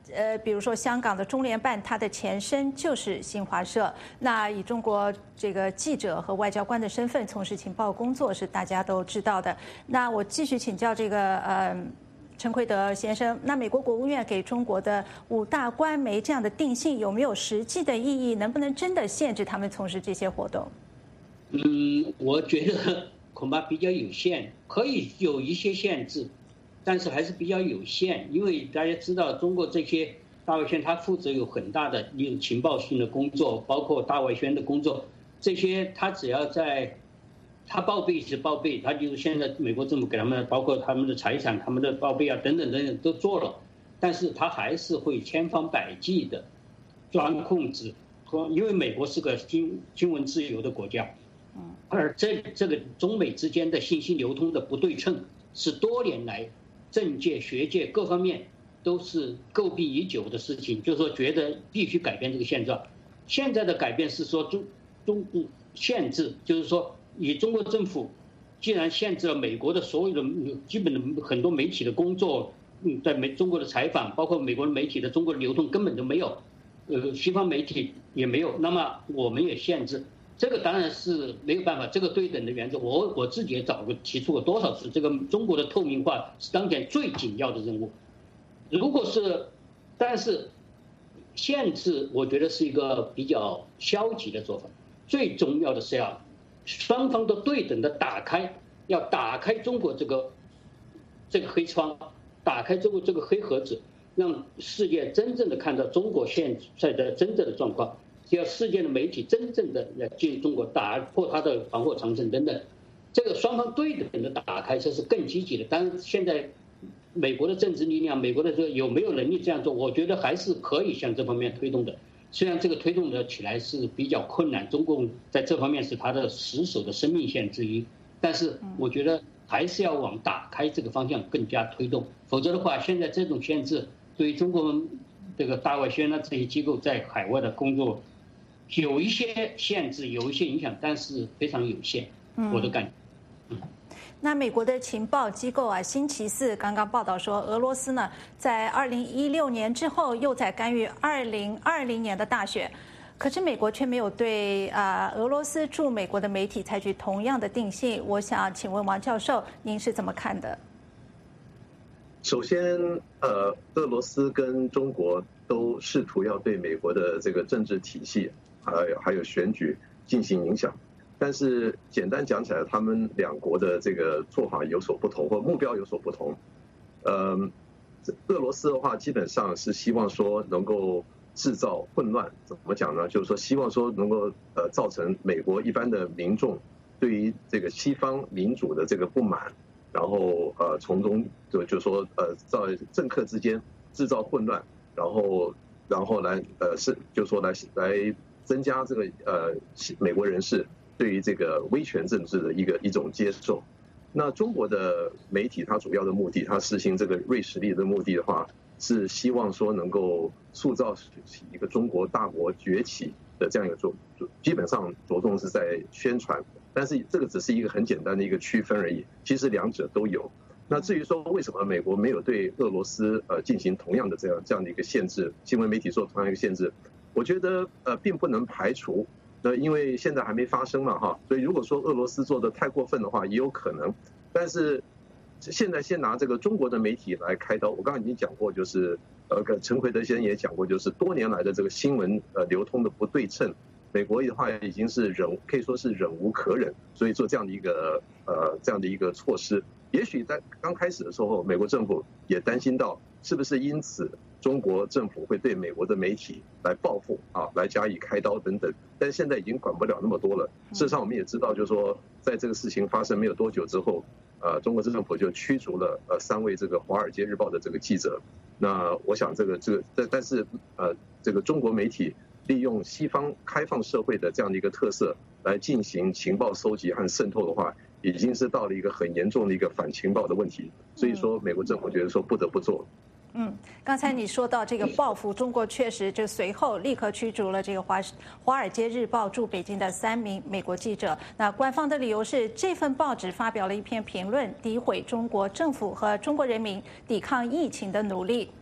呃，比如说香港的中联办，它的前身就是新华社。那以中国这个记者和外交官的身份从事情报工作是大家都知道的。那我继续请教这个呃陈奎德先生，那美国国务院给中国的五大官媒这样的定性有没有实际的意义？能不能真的限制他们从事这些活动？ 嗯，我觉得恐怕比较有限，可以有一些限制。但是还是比较有限，因为大家知道，中国这些大外宣，它负责有很大的情报性的工作，包括大外宣的工作，这些他只要在，他报备是报备，他就是现在美国政府给他们，包括他们的财产、他们的报备啊等等等等都做了，但是他还是会千方百计的钻空子，因为美国是个新新闻自由的国家，而这这个中美之间的信息流通的不对称是多年来政界、学界各方面都是诟病已久的事情，就是说觉得必须改变这个现状。现在的改变是说中中限制，就是说以中国政府既然限制了美国的所有的基本的很多媒体的工作，嗯，在美中国的采访，包括美国的媒体的中国的流通根本都没有，呃，西方媒体也没有，那么我们也限制。这个当然是没有办法，这个对等的原则，我我自己也早过提出过多少次，这个中国的透明化是当前最紧要的任务。如果是，但是限制，我觉得是一个比较消极的做法。最重要的是要双方都对等的打开，要打开中国这个这个黑窗，打开中国这个黑盒子，让世界真正的看到中国现在的真正的状况。要世界的媒体真正的来进入中国，打破它的防火长城等等，这个双方对等的打开，这是更积极的。当然，现在美国的政治力量，美国的这有没有能力这样做，我觉得还是可以向这方面推动的。虽然这个推动的起来是比较困难，中共在这方面是它的死守的生命线之一，但是我觉得还是要往打开这个方向更加推动，否则的话，现在这种限制对于中国这个大外宣啊这些机构在海外的工作。有一些限制，有一些影响，但是非常有限。嗯、我的感觉。嗯、 那美国的情报机构啊，星期四刚刚报道说，俄罗斯呢在二零一六年之后又在干预二零二零年的大选，可是美国却没有对啊、呃、俄罗斯驻美国的媒体采取同样的定性。我想请问王教授，您是怎么看的？ 首先，呃，俄罗斯跟中国都试图要对美国的这个政治体系。还有还有选举进行影响，但是简单讲起来，他们两国的这个做法有所不同，或目标有所不同。呃，俄罗斯的话，基本上是希望说能够制造混乱，怎么讲呢？就是说希望说能够呃造成美国一般的民众对于这个西方民主的这个不满，然后呃从中就就说呃在政客之间制造混乱，然后然后来呃是就说来来。增加这个呃美国人士对于这个威权政治的一个一种接受。那中国的媒体它主要的目的，它实行这个锐实力的目的的话，是希望说能够塑造一个中国大国崛起的这样一个着，基本上着重是在宣传，但是这个只是一个很简单的一个区分而已，其实两者都有。那至于说为什么美国没有对俄罗斯呃进行同样的这样这样的一个限制，新闻媒体做同样一个限制？我觉得呃并不能排除，那因为现在还没发生嘛哈，所以如果说俄罗斯做的太过分的话，也有可能。但是现在先拿这个中国的媒体来开刀，我刚刚已经讲过，就是呃陈奎德先生也讲过，就是多年来的这个新闻呃流通的不对称，美国的话已经是忍可以说是忍无可忍，所以做这样的一个呃这样的一个措施。也许在刚开始的时候，美国政府也担心到是不是因此中国政府会对美国的媒体来报复啊，来加以开刀等等，但是现在已经管不了那么多了。事实上，我们也知道，就是说，在这个事情发生没有多久之后，呃，中国政府就驱逐了呃三位这个《华尔街日报》的这个记者。那我想，这个这个，但但是呃，这个中国媒体利用西方开放社会的这样的一个特色来进行情报收集和渗透的话，已经是到了一个很严重的一个反情报的问题。所以说，美国政府觉得说不得不做。 嗯，刚才你说到这个报复，中国确实就随后立刻驱逐了这个华华尔街日报驻北京的三名美国记者。那官方的理由是，这份报纸发表了一篇评论，诋毁中国政府和中国人民抵抗疫情的努力。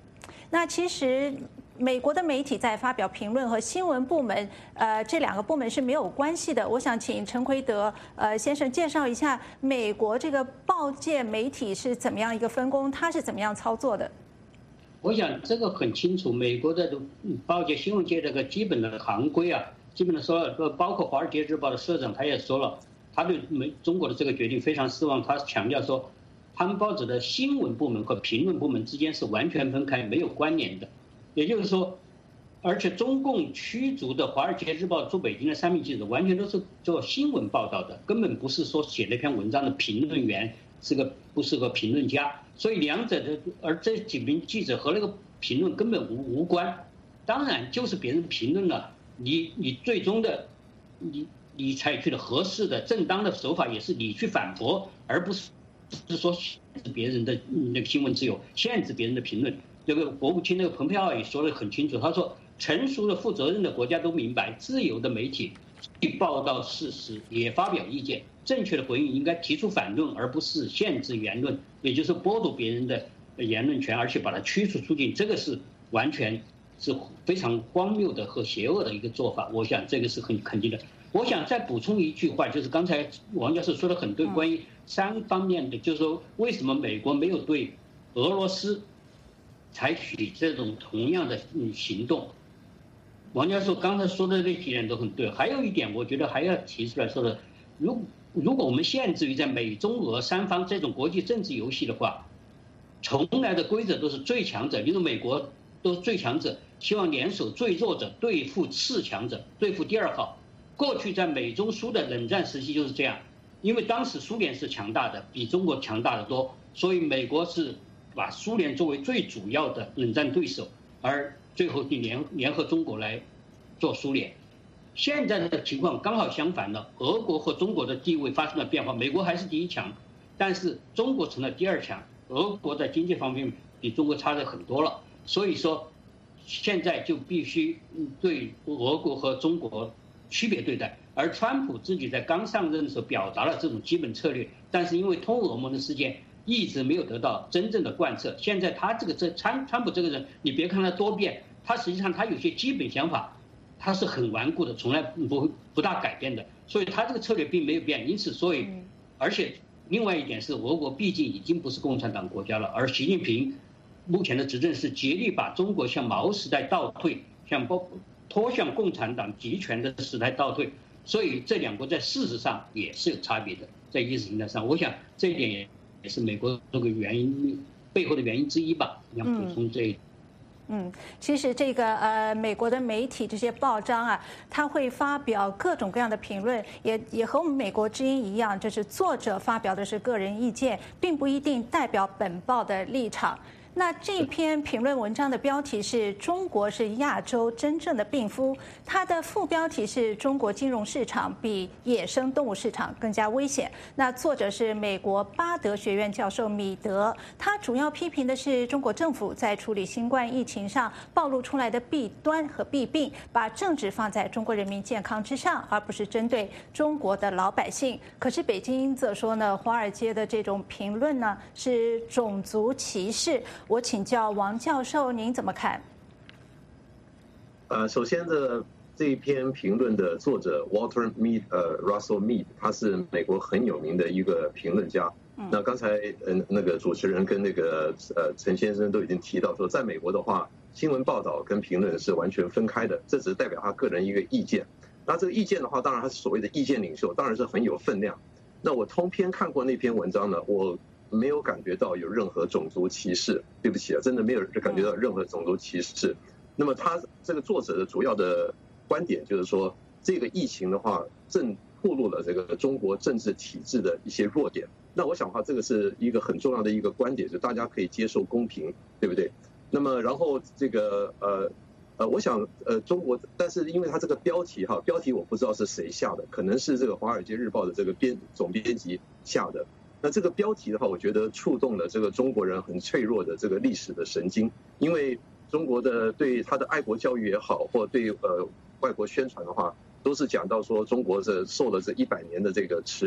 那其实美国的媒体在发表评论和新闻部门，呃，这两个部门是没有关系的。我想请陈奎德呃先生介绍一下美国这个报界媒体是怎么样一个分工，它是怎么样操作的。 我想这个很清楚，美国的报界新闻界这个基本的行规啊，基本的说了，包括《华尔街日报》的社长他也说了，他对美中国的这个决定非常失望，他强调说，他们报纸的新闻部门和评论部门之间是完全分开、没有关联的。也就是说，而且中共驱逐的《华尔街日报》驻北京的三名记者，完全都是做新闻报道的，根本不是说写那篇文章的评论员，是个不是个评论家。所以两者的，而这几名记者和那个评论根本无无关。当然，就是别人评论了，你你最终的，你你采取的合适的、正当的手法，也是你去反驳，而不是是说限制别人的那个新闻自由，限制别人的评论。这个国务卿那个蓬佩奥也说得很清楚，他说，成熟的、负责任的国家都明白，自由的媒体既报道事实，也发表意见，正确的回应应该提出反论，而不是限制言论，也就是剥夺别人的言论权，而且把它驱逐出境，这个是完全是非常荒谬的和邪恶的一个做法。我想这个是很肯定的。我想再补充一句话，就是刚才王教授说的很对，关于三方面的，就是说为什么美国没有对俄罗斯采取这种同样的行动。王教授刚才说的这几点都很对，还有一点我觉得还要提出来说的，如如果我们限制于在美中俄三方这种国际政治游戏的话，从来的规则都是最强者，例如美国都是最强者，希望联手最弱者对付次强者，对付第二号。过去在美中苏的冷战时期就是这样，因为当时苏联是强大的，比中国强大的多，所以美国是把苏联作为最主要的冷战对手，而最后就联联合中国来做苏联。现在的情况刚好相反了，俄国和中国的地位发生了变化，美国还是第一强，但是中国成了第二强，俄国在经济方面比中国差的很多了，所以说现在就必须对俄国和中国区别对待。而川普自己在刚上任的时候表达了这种基本策略，但是因为通俄门的事件一直没有得到真正的贯彻。现在他这个这川川普这个人，你别看他多变，他实际上他有些基本想法，他是很顽固的，从来不不大改变的，所以他这个策略并没有变。因此，所以而且另外一点是，俄国毕竟已经不是共产党国家了，而习近平目前的执政是竭力把中国向毛时代倒退，向包拖向共产党集权的时代倒退。所以这两国在事实上也是有差别的，在意识形态上，我想这一点也也是美国这个原因背后的原因之一吧。要补充这一点。 嗯，其实这个呃，美国的媒体这些报章啊，它会发表各种各样的评论，也也和我们美国之音一样，就是作者发表的是个人意见，并不一定代表本报的立场。那这篇评论文章的标题是中国是亚洲真正的病夫，它的副标题是中国金融市场比野生动物市场更加危险。那作者是美国巴德学院教授米德，他主要批评的是中国政府在处理新冠疫情上暴露出来的弊端和弊病，把政治放在中国人民健康之上，而不是针对中国的老百姓。可是北京则说呢，华尔街的这种评论呢是种族歧视。我请教王教授，您怎么看？ 呃，首先的这一篇评论的作者 Walter Mead， 呃 Russell Mead， 他是美国很有名的一个评论家。那刚才嗯那个主持人跟那个呃陈先生都已经提到说，在美国的话，新闻报道跟评论是完全分开的，这只是代表他个人一个意见。那这个意见的话，当然他是所谓的意见领袖，当然是很有分量。那我通篇看过那篇文章呢，我没有感觉到有任何种族歧视，对不起啊，真的没有感觉到任何种族歧视。那么他这个作者的主要的观点就是说，这个疫情的话，正暴露了这个中国政治体制的一些弱点。那我想的话，这个是一个很重要的一个观点，就大家可以接受公平，对不对？那么然后这个呃呃，我想呃中国，但是因为他这个标题哈，标题我不知道是谁下的，可能是这个《华尔街日报》的这个编总编辑下的。那这个标题的话，我觉得触动了这个中国人很脆弱的这个历史的神经，因为中国的对他的爱国教育也好，或对呃外国宣传的话，都是讲到说中国是受了这一百年的这个耻辱，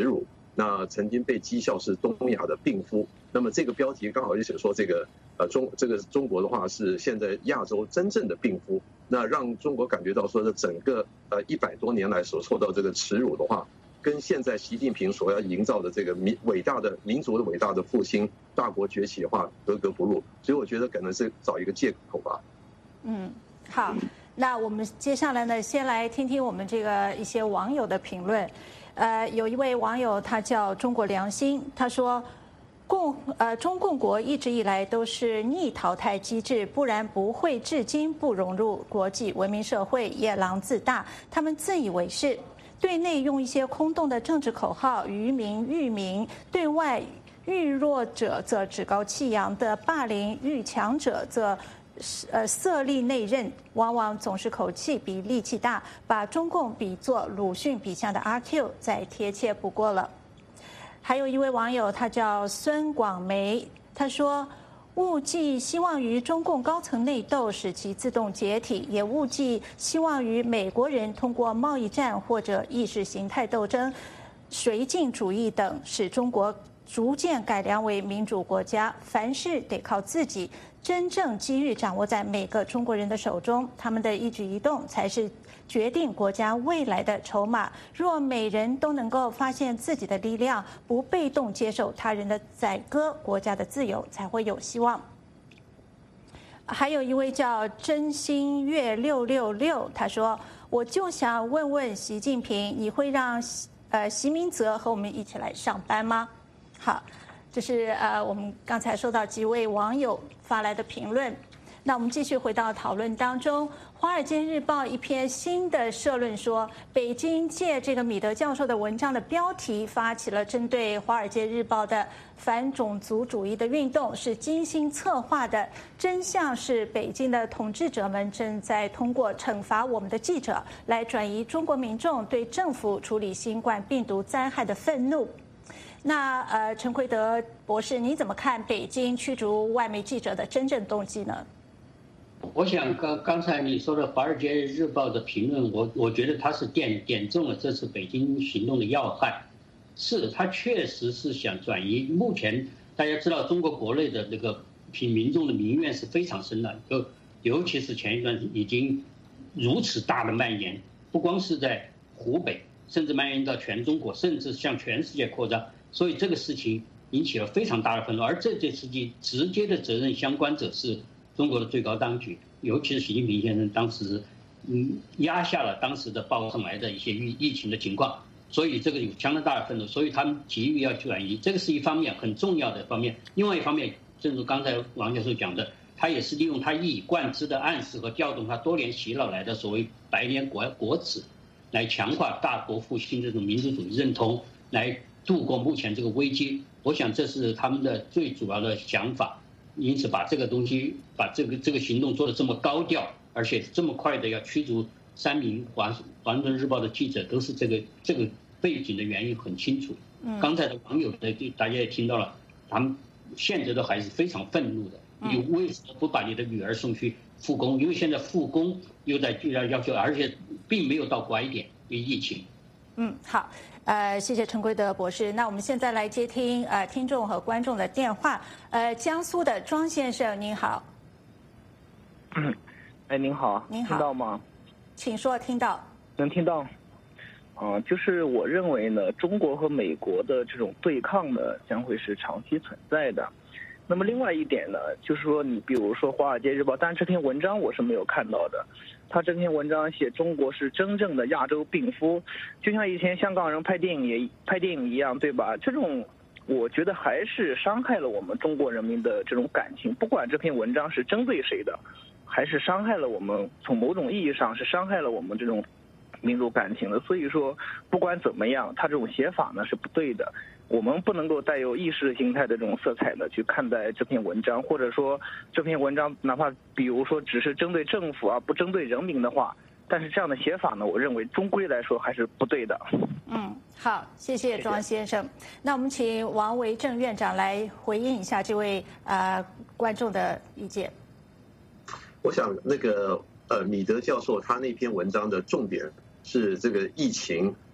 那曾经被讥笑是东亚的病夫。那么这个标题刚好就写说这个呃中这个中国的话是现在亚洲真正的病夫，那让中国感觉到说这整个呃一百多年来所受到这个耻辱的话，跟现在习近平所要营造的这个民伟大的民族的伟大的复兴、大国崛起的话格格不入。所以我觉得可能是找一个借口吧。 嗯，好，那我们接下来呢，先来听听我们这个一些网友的评论。呃，有一位网友他叫中国良心，他说。共呃，中共国一直以来都是逆淘汰机制，不然不会至今不融入国际文明社会，夜郎自大。他们自以为是，对内用一些空洞的政治口号愚民育民，对外遇弱者则趾高气扬的霸凌，遇强者则呃色厉内荏，往往总是口气比力气大，把中共比作鲁迅笔下的阿 Q， 再贴切不过了。还有一位网友，他叫孙广梅，他说：“勿寄希望于中共高层内斗，使其自动解体；也勿寄希望于美国人通过贸易战或者意识形态斗争、绥靖主义等，使中国逐渐改良为民主国家。凡事得靠自己，真正机遇掌握在每个中国人的手中，他们的一举一动才是决定国家未来的筹码。若每人都能够发现自己的力量，不被动接受他人的宰割，国家的自由才会有希望。”还有一位叫真心月六六六，他说：“我就想问问习近平，你会让呃习明泽和我们一起来上班吗？”好，这是呃我们刚才收到几位网友发来的评论。那我们继续回到讨论当中，《华尔街日报》一篇新的社论说，北京借这个米德教授的文章的标题，发起了针对《华尔街日报》的反种族主义的运动，是精心策划的。真相是，北京的统治者们正在通过惩罚我们的记者，来转移中国民众对政府处理新冠病毒灾害的愤怒。那呃，陈奎德博士，你怎么看北京驱逐外媒记者的真正动机呢？ 我想刚刚才你说的《华尔街日报》的评论，我我觉得他是点点中了这次北京行动的要害。是，他确实是想转移。目前大家知道，中国国内的那个民民众的民怨是非常深的，就尤其是前一段已经如此大的蔓延，不光是在湖北，甚至蔓延到全中国，甚至向全世界扩张。所以这个事情引起了非常大的愤怒，而这件事情直接的责任相关者是中国的最高当局，尤其是习近平先生当时，嗯，压下了当时的报上来的一些疫疫情的情况，所以这个有相当大的愤怒，所以他们急于要转移，这个是一方面很重要的方面。另外一方面，正如刚才王教授讲的，他也是利用他一以贯之的暗示和调动他多年洗脑来的所谓百年国国耻，来强化大国复兴这种民族主义认同，来度过目前这个危机。我想这是他们的最主要的想法。因此，把这个东西，把这个这个行动做得这么高调，而且这么快的要驱逐三名华华盛顿日报的记者，都是这个这个背景的原因很清楚。嗯，刚才的网友的大家也听到了，他们现在都还是非常愤怒的。你为什么不把你的女儿送去复工？因为现在复工又在要要求，而且并没有到拐点，因为疫情。 嗯，好。呃，谢谢陈奎德博士。那我们现在来接听呃听众和观众的电话。呃，江苏的庄先生，您好。 嗯，哎，您好， 您好， 听到吗？ 请说，听到。 能听到。啊、呃，就是我认为呢，中国和美国的这种对抗呢，将会是长期存在的。那么另外一点呢，就是说，你比如说《华尔街日报》，但这篇文章我是没有看到的。他这篇文章写中国是真正的亚洲病夫，就像以前香港人拍电影也拍电影一样，对吧？这种我觉得还是伤害了我们中国人民的这种感情。不管这篇文章是针对谁的，还是伤害了我们，从某种意义上是伤害了我们这种民族感情的。所以说，不管怎么样，他这种写法呢是不对的。我们不能够带有意识形态的这种色彩的去看待这篇文章，或者说这篇文章哪怕比如说只是针对政府啊，不针对人民的话，但是这样的写法呢，我认为终归来说还是不对的。 嗯，好，谢谢庄先生。那我们请王维正院长来回应一下这位呃观众的意见。 我想那个呃米德教授他那篇文章的重点是这个疫情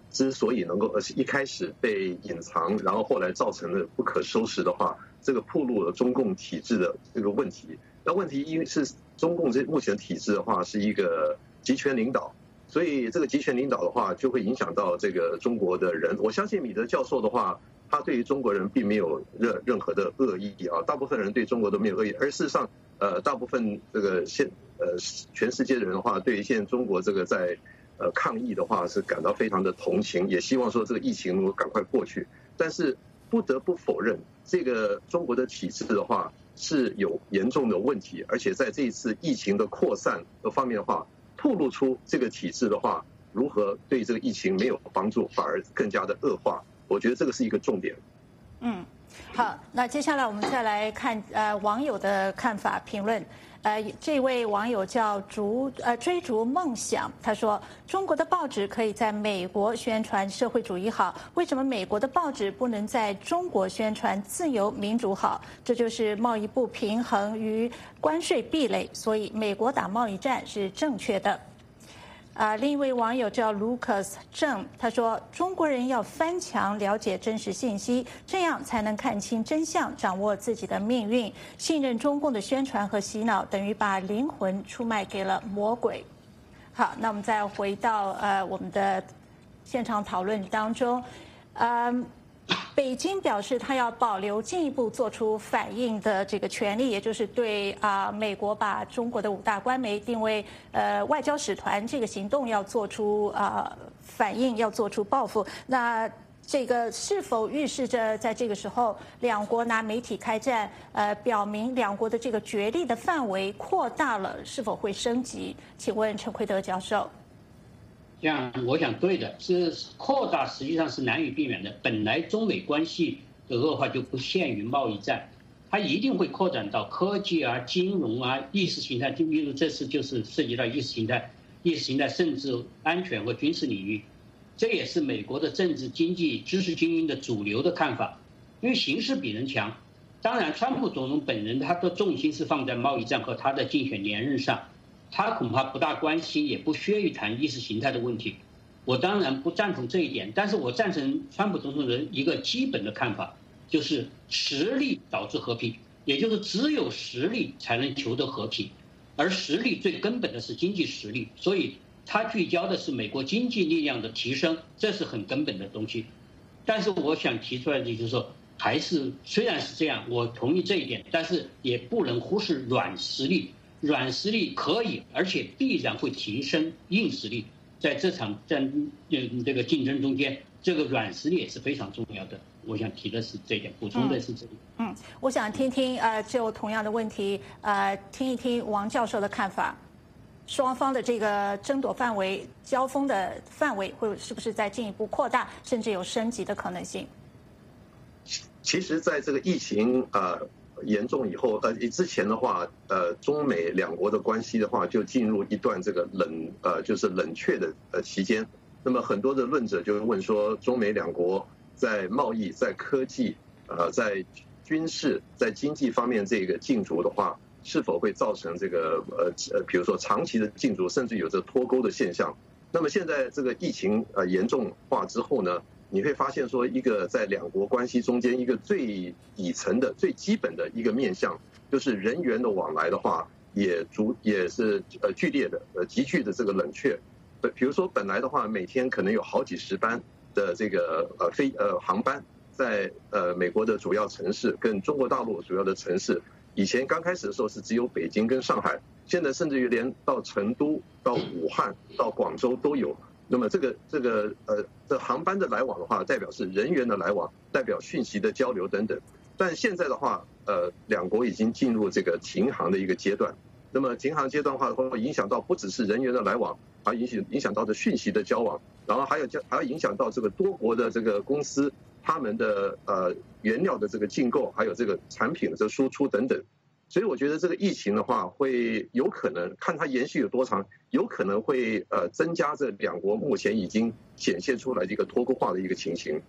之所以能够呃一开始被隐藏，然后后来造成了不可收拾的话，这个暴露了中共体制的这个问题。那问题因为是中共这目前体制的话是一个集权领导，所以这个集权领导的话就会影响到这个中国的人。我相信米德教授的话，他对于中国人并没有任任何的恶意啊，大部分人对中国都没有恶意，而事实上，呃，大部分这个现呃全世界的人的话，对于现在中国这个在呃抗疫的话是感到非常的同情，也希望说这个疫情能够赶快过去。但是不得不否认，这个中国的体制的话是有严重的问题，而且在这一次疫情的扩散的方面的话，透露出这个体制的话如何对这个疫情没有帮助，反而更加的恶化。我觉得这个是一个重点。 嗯，好，那接下来我们再来看呃网友的看法评论。呃，这位网友叫逐呃追逐梦想，他说中国的报纸可以在美国宣传社会主义好，为什么美国的报纸不能在中国宣传自由民主好？这就是贸易不平衡与关税壁垒，所以美国打贸易战是正确的。啊，另一位网友叫 Lucas 郑，他说中国人要翻墙了解真实信息，这样才能看清真相，掌握自己的命运。信任中共的宣传和洗脑，等于把灵魂出卖给了魔鬼。好，那我们再回到呃我们的现场讨论当中，嗯。北京表示，他要保留进一步做出反应的这个权利，也就是对啊、呃、美国把中国的五大官媒定为呃外交使团这个行动要做出啊、呃、反应，要做出报复。那这个是否预示着在这个时候两国拿媒体开战，呃，表明两国的这个角力的范围扩大了，是否会升级？请问陈奎德教授。 这样，我想对的，是扩大实际上是难以避免的。本来中美关系的恶化就不限于贸易战，它一定会扩展到科技啊、金融啊、意识形态。就比如这次就是涉及到意识形态、意识形态甚至安全和军事领域，这也是美国的政治、经济、知识精英的主流的看法。因为形势比人强，当然，川普总统本人他的重心是放在贸易战和他的竞选连任上。他恐怕不大关心，也不屑于谈意识形态的问题。我当然不赞同这一点，但是我赞成川普总统的一个基本的看法，就是实力导致和平，也就是只有实力才能求得和平，而实力最根本的是经济实力，所以他聚焦的是美国经济力量的提升，这是很根本的东西。但是我想提出来的就是说，还是虽然是这样，我同意这一点，但是也不能忽视软实力。软实力可以，而且必然会提升硬实力。在这场战这个竞争中间，这个软实力也是非常重要的。我想提的是这一点，补充的是这里。 嗯，我想听听呃，就同样的问题，呃，听一听王教授的看法。双方的这个争夺范围、交锋的范围，会是不是再进一步扩大，甚至有升级的可能性？ 其实，在这个疫情呃。严重以后，呃，之前的话，呃，中美两国的关系的话，就进入一段这个冷，呃，就是冷却的呃期间。那么很多的论者就问说，中美两国在贸易、在科技、呃，在军事、在经济方面这个竞逐的话，是否会造成这个呃呃，比如说长期的竞逐，甚至有着脱钩的现象？那么现在这个疫情呃严重化之后呢？你会发现说，一个在两国关系中间一个最底层的、最基本的一个面向，就是人员的往来的话，也逐也是呃剧烈的、呃急剧的这个冷却。呃，比如说本来的话，每天可能有好几十班的这个呃飞呃航班在呃美国的主要城市跟中国大陆主要的城市，以前刚开始的时候是只有北京跟上海，现在甚至于连到成都、到武汉、到广州都有。那么这个这个呃，这航班的来往的话，代表是人员的来往，代表讯息的交流等等。但现在的话，呃，两国已经进入这个停航的一个阶段。那么停航阶段的话，会影响到不只是人员的来往，还影响影响到的讯息的交往，然后还有还要影响到这个多国的这个公司他们的呃原料的这个进购，还有这个产品的这个输出等等。所以我觉得这个疫情的话，会有可能看它延续有多长，有可能会呃增加这两国目前已经显现出来的一个脱钩化的一个情形。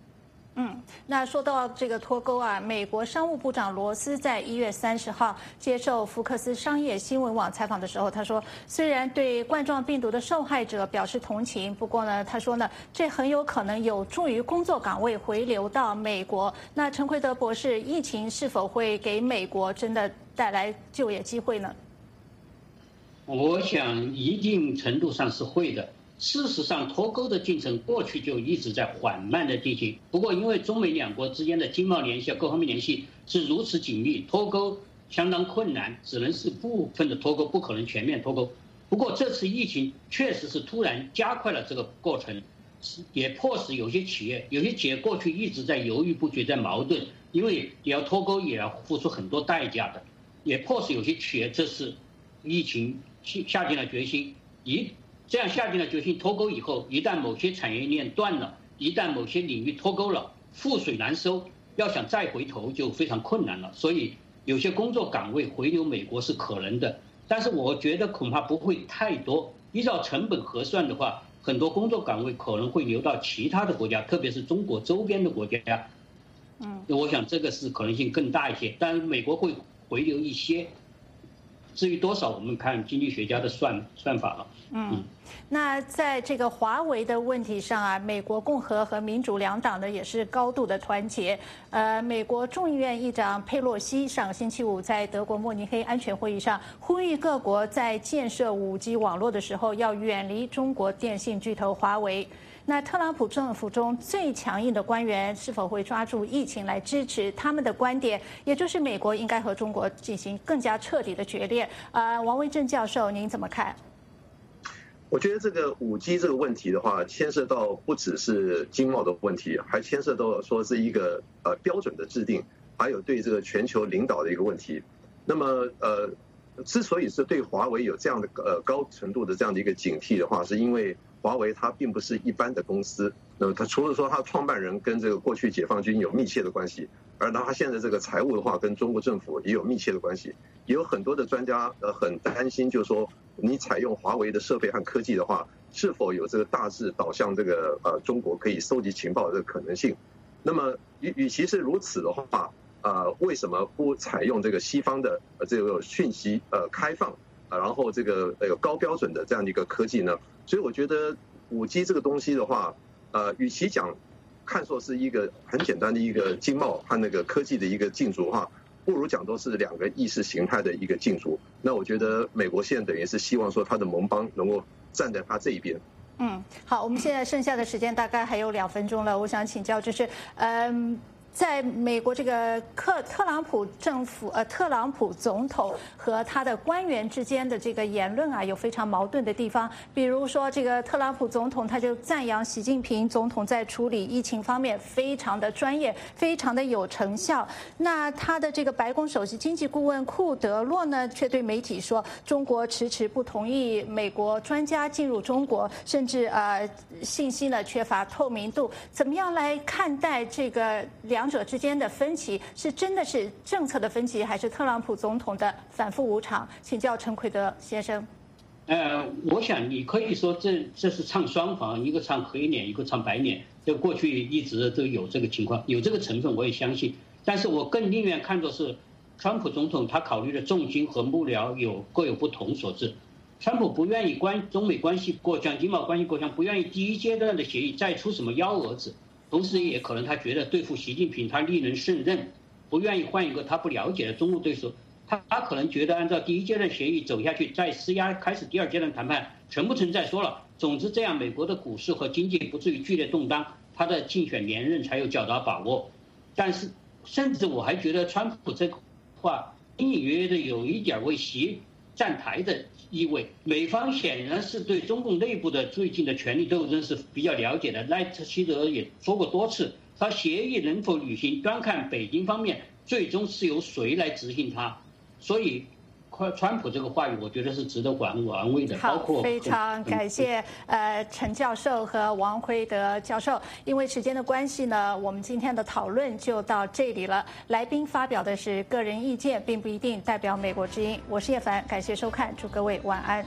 嗯，那说到这个脱钩啊，美国商务部长罗斯在一月三十号接受福克斯商业新闻网采访的时候，他说，虽然对冠状病毒的受害者表示同情，不过呢，他说呢，这很有可能有助于工作岗位回流到美国。那陈奎德博士，疫情是否会给美国真的带来就业机会呢？ 我想一定程度上是会的。事实上，脱钩的进程过去就一直在缓慢的进行。不过，因为中美两国之间的经贸联系、各方面联系是如此紧密，脱钩相当困难，只能是部分的脱钩，不可能全面脱钩。不过，这次疫情确实是突然加快了这个过程，也迫使有些企业，有些企业过去一直在犹豫不决，在矛盾，因为也要脱钩，也要付出很多代价的，也迫使有些企业这次疫情下定了决心，一。这样下定了决心脱钩以后，一旦某些产业链断了，一旦某些领域脱钩了，覆水难收，要想再回头就非常困难了。所以有些工作岗位回流美国是可能的，但是我觉得恐怕不会太多。依照成本核算的话，很多工作岗位可能会流到其他的国家，特别是中国周边的国家。嗯，我想这个是可能性更大一些，但是美国会回流一些。至于多少，我们看经济学家的算算法了。 嗯，那在这个华为的问题上啊，美国共和和民主两党呢也是高度的团结。呃，美国众议院议长佩洛西上个星期五在德国慕尼黑安全会议上呼吁各国在建设五 G 网络的时候要远离中国电信巨头华为。那特朗普政府中最强硬的官员是否会抓住疫情来支持他们的观点，也就是美国应该和中国进行更加彻底的决裂？呃，王维正教授，您怎么看？ 我觉得这个五 G 这个问题的话，牵涉到不只是经贸的问题，还牵涉到说是一个呃标准的制定，还有对这个全球领导的一个问题。那么呃，之所以是对华为有这样的呃高程度的这样的一个警惕的话，是因为华为它并不是一般的公司。那么它除了说它创办人跟这个过去解放军有密切的关系，而它现在这个财务的话跟中国政府也有密切的关系。也有很多的专家呃很担心，就是说你采用华为的设备和科技的话，是否有这个大致导向这个呃中国可以收集情报的这个可能性？那么与与其是如此的话，呃，为什么不采用这个西方的呃这个讯息呃开放，呃、然后这个呃有高标准的这样的一个科技呢？所以我觉得五 G 这个东西的话，呃，与其讲看作是一个很简单的一个经贸和那个科技的一个竞逐的话，不如讲都是两个意识形态的一个竞逐。那我觉得美国现在等于是希望说他的盟邦能够站在他这一边。 嗯，好，我们现在剩下的时间大概还有两分钟了，我想请教就是，嗯。在美国这个特特朗普政府呃特朗普总统和他的官员之间的这个言论啊，有非常矛盾的地方。比如说，这个特朗普总统他就赞扬习近平总统在处理疫情方面非常的专业，非常的有成效。那他的这个白宫首席经济顾问库德洛呢，却对媒体说，中国迟迟不同意美国专家进入中国，甚至呃信息呢缺乏透明度。怎么样来看待这个两？两者之间的分歧是真的是政策的分歧，还是特朗普总统的反复无常？请教陈奎德先生。 呃，我想你可以说这这是唱双簧，一个唱黑脸，一个唱白脸。这过去一直都有这个情况，有这个成分，我也相信。但是我更宁愿看作是，川普总统他考虑的重心和幕僚有各有不同所致。川普不愿意关中美关系过强，经贸关系过强，不愿意第一阶段的协议再出什么幺蛾子。同时也可能他觉得对付习近平他力能胜任，不愿意换一个他不了解的中路对手。他他可能觉得按照第一阶段协议走下去，再施压开始第二阶段谈判，成不成再说了。总之这样美国的股市和经济不至于剧烈动荡，他的竞选连任才有较大把握。但是甚至我还觉得川普这话隐隐约约的有一点为习站台的意味。美方显然是对中共内部的最近的权力斗争是比较了解的。赖特希德也说过多次，他协议能否履行，端看北京方面最终是由谁来执行它。所以川普这个话语，我觉得是值得玩玩味的。包括非常感谢呃陈教授和王辉德教授。因为时间的关系呢，我们今天的讨论就到这里了。来宾发表的是个人意见，并不一定代表美国之音。我是叶凡，感谢收看，祝各位晚安。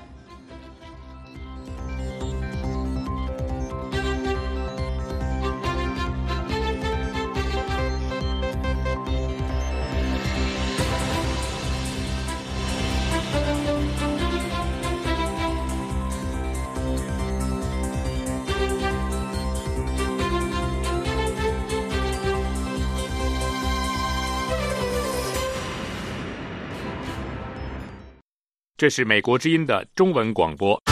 这是美国之音的中文广播。